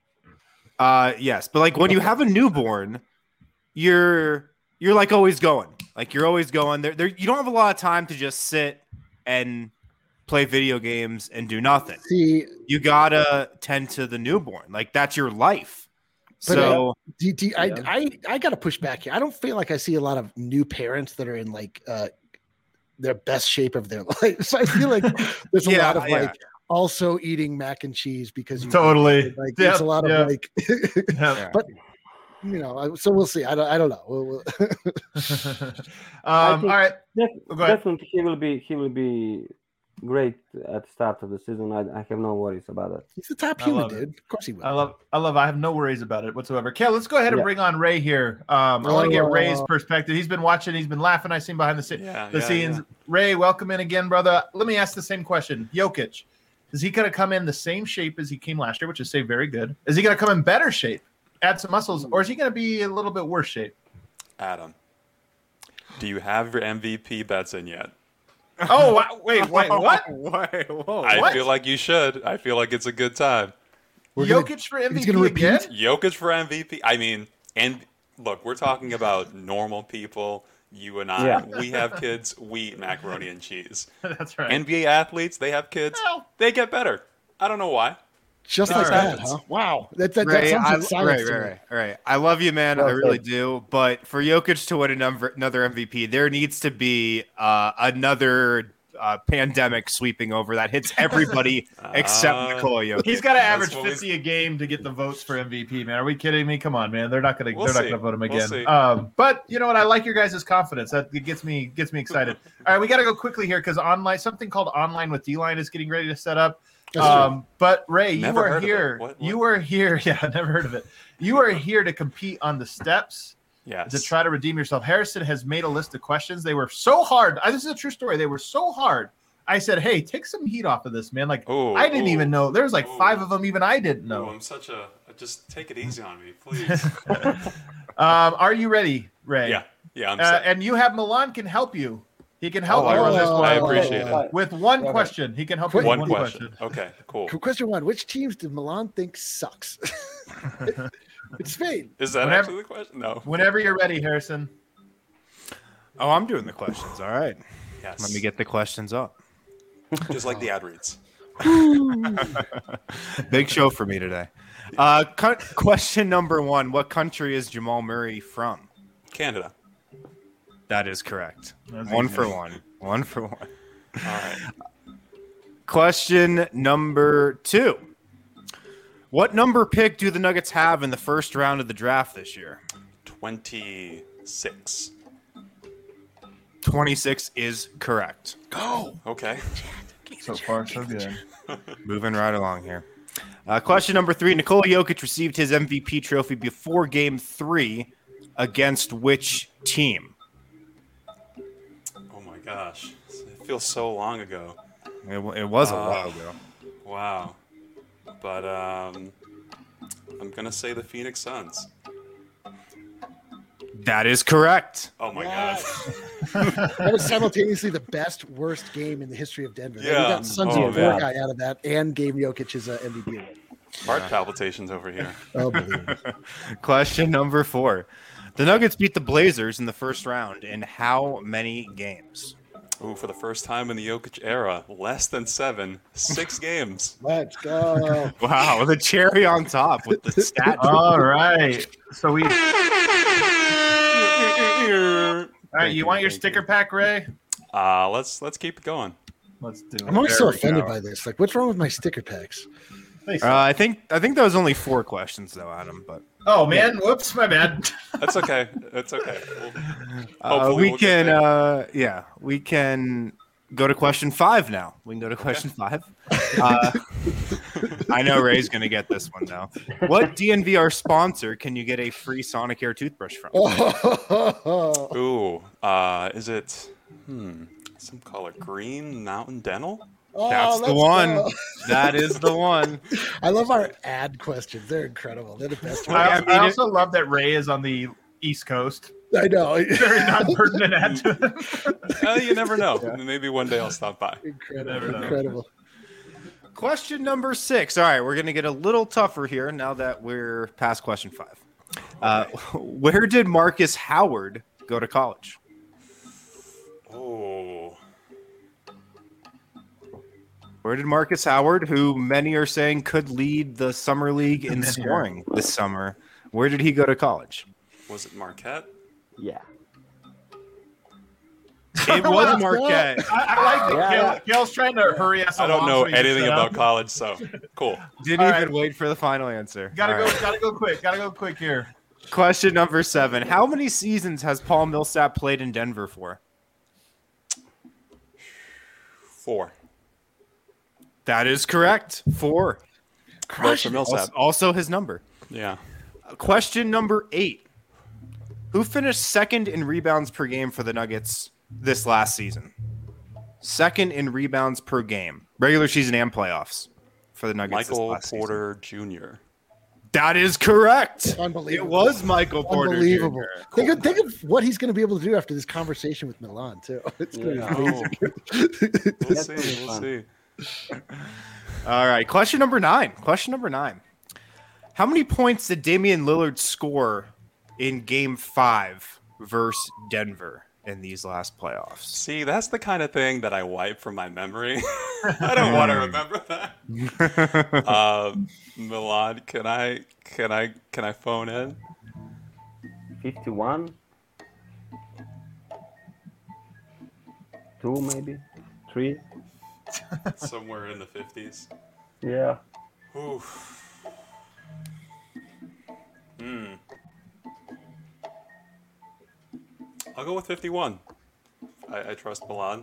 Speaker 7: Uh, yes, but like when you have a newborn, you're you're like always going, like you're always going. There, there. You don't have a lot of time to just sit and play video games and do nothing.
Speaker 5: See,
Speaker 7: You gotta tend to the newborn, like that's your life.
Speaker 5: But,
Speaker 7: So
Speaker 5: do, do, I,
Speaker 6: Yeah.
Speaker 5: I, I got to push back here. I don't feel like I see a lot of new parents that are in like uh, their best shape of their life. So I feel like there's a
Speaker 7: Yeah,
Speaker 5: lot of
Speaker 7: yeah.
Speaker 5: like also eating mac and cheese because you
Speaker 4: Totally.
Speaker 5: like
Speaker 4: Yep,
Speaker 5: there's a lot of
Speaker 4: yep.
Speaker 5: like
Speaker 4: Yeah.
Speaker 5: but you know I- so we'll see. I don't I don't know. We'll, we'll
Speaker 4: um,
Speaker 6: think-
Speaker 4: all right.
Speaker 6: Def-
Speaker 4: Go ahead.
Speaker 6: definitely, he will be he will be great at the start of the season. I, I have no worries about it.
Speaker 5: he's the top
Speaker 4: I
Speaker 5: human,
Speaker 4: love it.
Speaker 5: dude. Of course he will.
Speaker 4: I love, I love, I have no worries about it whatsoever. Kel, let's go ahead and
Speaker 6: Yeah.
Speaker 4: bring on Ray here. Um, I want to get
Speaker 5: Oh.
Speaker 4: Ray's perspective. He's been watching, he's been laughing. I seen behind the, sce-
Speaker 8: Yeah,
Speaker 4: the
Speaker 8: yeah,
Speaker 4: scenes.
Speaker 8: yeah.
Speaker 4: Ray, welcome in again, brother. Let me ask the same question. Jokic, is he going to come in the same shape as he came last year, which is say very good? Is he going to come in better shape, add some muscles, or is he going to be a little bit worse shape?
Speaker 8: Adam, do you have your M V P bets in yet?
Speaker 4: Oh, wa- wait, wait, what?
Speaker 7: Wait, whoa,
Speaker 8: I
Speaker 4: what?
Speaker 8: feel like you should. I feel like it's a good time.
Speaker 5: We're gonna-
Speaker 4: Jokic for M V
Speaker 5: he's
Speaker 4: P
Speaker 5: gonna repeat?
Speaker 4: again?
Speaker 8: Jokic for M V P. I mean, and look, we're talking about normal people. You and I,
Speaker 6: Yeah.
Speaker 8: we have kids. We eat macaroni and cheese.
Speaker 4: That's right.
Speaker 8: N B A athletes, they have kids.
Speaker 4: Well.
Speaker 8: They get better. I don't know why.
Speaker 5: Just
Speaker 4: All
Speaker 5: like
Speaker 4: right.
Speaker 5: that, huh? Wow. That, that, that
Speaker 7: Ray,
Speaker 5: sounds
Speaker 7: I,
Speaker 5: like science
Speaker 7: right,
Speaker 5: to
Speaker 7: right,
Speaker 5: me.
Speaker 7: right, right. I love you, man.
Speaker 6: Well
Speaker 7: I really
Speaker 6: said.
Speaker 7: do. But for Jokic to win another, another M V P, there needs to be uh, another uh, pandemic sweeping over that hits everybody except
Speaker 8: Uh,
Speaker 7: Nikola Jokic.
Speaker 4: He's got to
Speaker 8: That's
Speaker 4: average
Speaker 8: what we-
Speaker 4: fifty a game to get the votes for M V P, man. Are we kidding me? Come on, man. They're not going to.
Speaker 8: We'll
Speaker 4: they're not
Speaker 8: see.
Speaker 4: going to vote him
Speaker 8: We'll
Speaker 4: again.
Speaker 8: see.
Speaker 4: um, but you know what? I like your guys' confidence. That it gets me gets me excited. All right, we got to go quickly here because online something called Online with D-Line is getting ready to set up.
Speaker 5: That's true.
Speaker 4: Um, but Ray, you
Speaker 8: Never
Speaker 4: are
Speaker 8: heard of it.
Speaker 4: here.
Speaker 8: What-
Speaker 4: You
Speaker 8: what?
Speaker 4: are here. Yeah, I never heard of it. You are here to compete on the steps.
Speaker 8: Yes.
Speaker 4: to try to redeem yourself. Harrison has made a list of questions. They were so hard. This is a true story. They were so hard. I said, hey, take some heat off of this, man. Like,
Speaker 8: Ooh,
Speaker 4: I didn't
Speaker 8: ooh,
Speaker 4: even know. There's like
Speaker 8: ooh.
Speaker 4: five of them even I didn't
Speaker 8: Oh,
Speaker 4: know.
Speaker 8: I'm such a. Just take it easy on me, please.
Speaker 4: um, are you ready, Ray?
Speaker 8: yeah. Yeah. I'm
Speaker 4: Uh,
Speaker 8: set.
Speaker 4: and you have Milan can help you. He can help
Speaker 8: Oh,
Speaker 4: you
Speaker 8: I
Speaker 4: on this
Speaker 8: really-
Speaker 4: one.
Speaker 8: I appreciate it.
Speaker 4: With one
Speaker 6: Okay.
Speaker 4: question. He can help you with
Speaker 8: One
Speaker 4: one
Speaker 8: question.
Speaker 4: question.
Speaker 8: Okay. Cool.
Speaker 5: Question one: which teams did Milan think sucks? It's Spain.
Speaker 8: Is that
Speaker 4: Whenever-
Speaker 8: actually the question? No.
Speaker 4: Whenever you're ready, Harrison.
Speaker 7: Oh, I'm doing the questions. All right.
Speaker 8: Yes.
Speaker 7: Let me get the questions up.
Speaker 8: Just like the ad reads.
Speaker 7: Big show for me today. Uh, cu- question number one: what country is Jamal Murray from?
Speaker 8: Canada.
Speaker 7: That is correct.
Speaker 4: That's
Speaker 7: One
Speaker 4: easy.
Speaker 7: for one. One for one.
Speaker 8: All right.
Speaker 7: Question number two: what number pick do the Nuggets have in the first round of the draft this year?
Speaker 8: twenty-six.
Speaker 7: twenty-six is correct.
Speaker 8: Okay.
Speaker 4: So far, so good.
Speaker 7: Moving right along here. Uh, question number three: Nikola Jokic received his M V P trophy before Game Three against which team?
Speaker 8: Oh my gosh. It feels so long ago.
Speaker 7: It, w- it was a
Speaker 8: Uh,
Speaker 7: while ago.
Speaker 8: Wow. But um, I'm gonna say the Phoenix Suns.
Speaker 7: That is correct.
Speaker 8: Oh my
Speaker 5: Yes.
Speaker 8: god.
Speaker 5: That was simultaneously the best worst game in the history of Denver. They
Speaker 8: Yeah.
Speaker 5: got Suns
Speaker 8: Oh,
Speaker 5: and four
Speaker 8: man.
Speaker 5: guy out of that and gave Jokic his uh, M V P award.
Speaker 8: Heart palpitations over here.
Speaker 5: Unbelievable.
Speaker 7: Question number four: the Nuggets beat the Blazers in the first round in how many games?
Speaker 8: Ooh, for the first time in the Jokic era, less than seven, six games.
Speaker 5: Let's go.
Speaker 7: Wow, the cherry on top with the stat.
Speaker 4: All right. So we. All right. You want your sticker pack, Ray?
Speaker 8: Uh, let's let's keep it going.
Speaker 4: Let's do it.
Speaker 5: I'm always
Speaker 4: There
Speaker 5: so
Speaker 4: we
Speaker 5: offended
Speaker 4: go.
Speaker 5: by this. Like, what's wrong with my sticker packs?
Speaker 4: Thanks.
Speaker 7: Uh, I think I think that was only four questions though, Adam. But
Speaker 4: oh man, whoops, my bad.
Speaker 8: That's okay. That's okay. We'll-
Speaker 7: uh,
Speaker 8: hopefully
Speaker 7: we
Speaker 8: we'll get
Speaker 7: can,
Speaker 8: there.
Speaker 7: uh, yeah, we can go to question five now. We can go to question five. Uh, I know Ray's gonna get this one though. What D N V R sponsor can you get a free Sonic Air toothbrush from?
Speaker 5: Oh,
Speaker 8: Ooh, uh, is it hmm, some color? Green Mountain Dental?
Speaker 7: That's the
Speaker 5: let's
Speaker 7: one.
Speaker 5: go.
Speaker 7: That is the one.
Speaker 5: I love our ad questions. They're incredible. They're the best.
Speaker 4: I,
Speaker 5: ones.
Speaker 7: I mean,
Speaker 4: I also love that Ray is on the East Coast.
Speaker 5: I know.
Speaker 4: Very non-pertinent ad to him.
Speaker 8: Uh, you never know. Maybe one day I'll stop by.
Speaker 5: Incredible. Incredible.
Speaker 7: Question number six. All right, we're gonna get a little tougher here now that we're past question five. Uh, where did Marcus Howard go to college?
Speaker 8: Oh,
Speaker 7: Where did Marcus Howard, who many are saying could lead the summer league in scoring this summer, where did he go to college?
Speaker 8: was it Marquette?
Speaker 6: Yeah.
Speaker 7: It was Marquette.
Speaker 4: I, I like it.
Speaker 6: Yeah,
Speaker 4: Gail,
Speaker 6: yeah.
Speaker 4: Gail's trying to hurry us
Speaker 8: I don't
Speaker 4: along
Speaker 8: know
Speaker 4: so we can
Speaker 8: anything
Speaker 4: shut
Speaker 8: about
Speaker 4: up.
Speaker 8: college, so cool.
Speaker 7: Didn't
Speaker 4: All
Speaker 7: even
Speaker 4: right.
Speaker 7: wait for the final answer.
Speaker 4: Gotta
Speaker 7: All
Speaker 4: go.
Speaker 7: right.
Speaker 4: Gotta go quick. Gotta go quick here.
Speaker 7: Question number seven. How many seasons has Paul Millsap played in Denver for?
Speaker 8: Four.
Speaker 7: That is correct. Four.
Speaker 8: Vote for Millsap.
Speaker 7: Also, also his number.
Speaker 8: Yeah.
Speaker 7: Question number eight. Who finished second in rebounds per game for the Nuggets this last season? Second in rebounds per game. Regular season and playoffs for the Nuggets this
Speaker 8: Michael
Speaker 7: last season.
Speaker 8: Porter Junior
Speaker 7: That is correct. It
Speaker 5: Unbelievable.
Speaker 7: was Michael Porter
Speaker 5: Unbelievable.
Speaker 7: Junior
Speaker 5: Think of, think of what he's going to be able to do after this conversation with Milan, too. It's going to be
Speaker 8: Oh,
Speaker 5: amazing.
Speaker 8: we'll see. We'll see.
Speaker 7: All right. Question number nine. Question number nine. How many points did Damian Lillard score in game five versus Denver in these last playoffs?
Speaker 8: See, that's the kind of thing that I wipe from my memory. I don't want to remember that. uh, Milan, can I can I can I phone in?
Speaker 6: fifty-one. Two, maybe. Three.
Speaker 8: Somewhere in the fifties.
Speaker 6: Yeah.
Speaker 8: Oof. Hmm. I'll go with fifty-one. I, I trust Milan.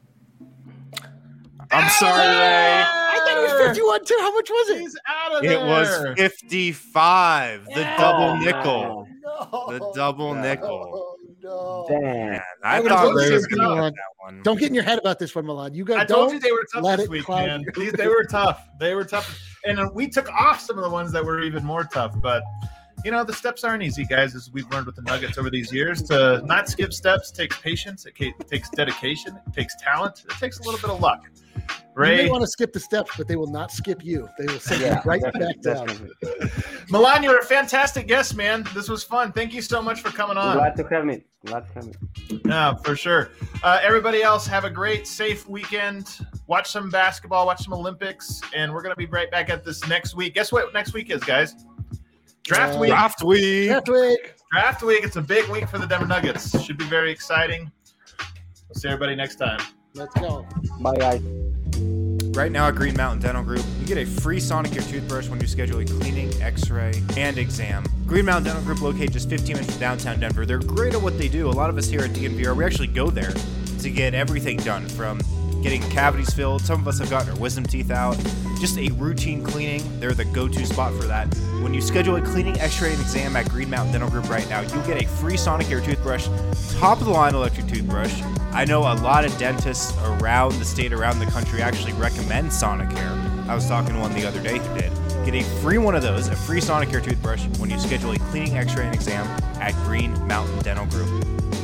Speaker 7: I'm sorry, Ray.
Speaker 5: I thought it was fifty-one, too. How much was it?
Speaker 4: He's out of
Speaker 7: It
Speaker 4: there.
Speaker 7: was fifty-five, the double nickel.
Speaker 5: No.
Speaker 7: The double
Speaker 5: no,
Speaker 7: nickel.
Speaker 5: No.
Speaker 6: Damn.
Speaker 7: I,
Speaker 5: I
Speaker 7: thought
Speaker 5: would've
Speaker 7: there was
Speaker 5: said
Speaker 7: gonna be
Speaker 5: Milan.
Speaker 7: that one.
Speaker 5: Don't get in your head about this one, Milan. You got.
Speaker 4: I told
Speaker 5: don't
Speaker 4: you they were tough
Speaker 5: let
Speaker 4: this
Speaker 5: it
Speaker 4: week,
Speaker 5: cloud
Speaker 4: man.
Speaker 5: you.
Speaker 4: These, they were tough. They were tough, and uh, we took off some of the ones that were even more tough. But you know, the steps aren't easy, guys. As we've learned with the Nuggets over these years, to not skip steps takes patience. It ca- takes dedication. It takes talent. It takes a little bit of luck.
Speaker 5: You
Speaker 4: Ray,
Speaker 5: may want to skip the steps, but they will not skip you. They will send
Speaker 6: Yeah,
Speaker 5: you right
Speaker 6: definitely,
Speaker 5: back down.
Speaker 6: definitely.
Speaker 4: Milan, you're a fantastic guest, man. This was fun. Thank you so much for coming on.
Speaker 6: Glad to have me. Glad to have me.
Speaker 4: Yeah, for sure. Uh, everybody else, have a great, safe weekend. Watch some basketball, watch some Olympics, and we're going to be right back at this next week. Guess what next week is, guys? Draft
Speaker 5: Uh,
Speaker 4: week.
Speaker 7: Draft week.
Speaker 5: Draft week.
Speaker 4: Draft week. It's a big week for the Denver Nuggets. Should be very exciting. We'll see everybody next time.
Speaker 5: Let's go.
Speaker 6: Bye, guys.
Speaker 7: Right now at Green Mountain Dental Group, you get a free Sonicare toothbrush when you schedule a cleaning, x-ray, and exam. Green Mountain Dental Group located just fifteen minutes from downtown Denver. They're great at what they do. A lot of us here at D N V R, we actually go there to get everything done, from getting cavities filled. Some of us have gotten our wisdom teeth out. Just a routine cleaning. They're the go-to spot for that. When you schedule a cleaning, x-ray, and exam at Green Mountain Dental Group right now, you'll get a free Sonicare toothbrush, top-of-the-line electric toothbrush. I know a lot of dentists around the state, around the country, actually recommend Sonicare. I was talking to one the other day who did. Get a free one of those, a free Sonicare toothbrush, when you schedule a cleaning, x-ray, and exam at Green Mountain Dental Group.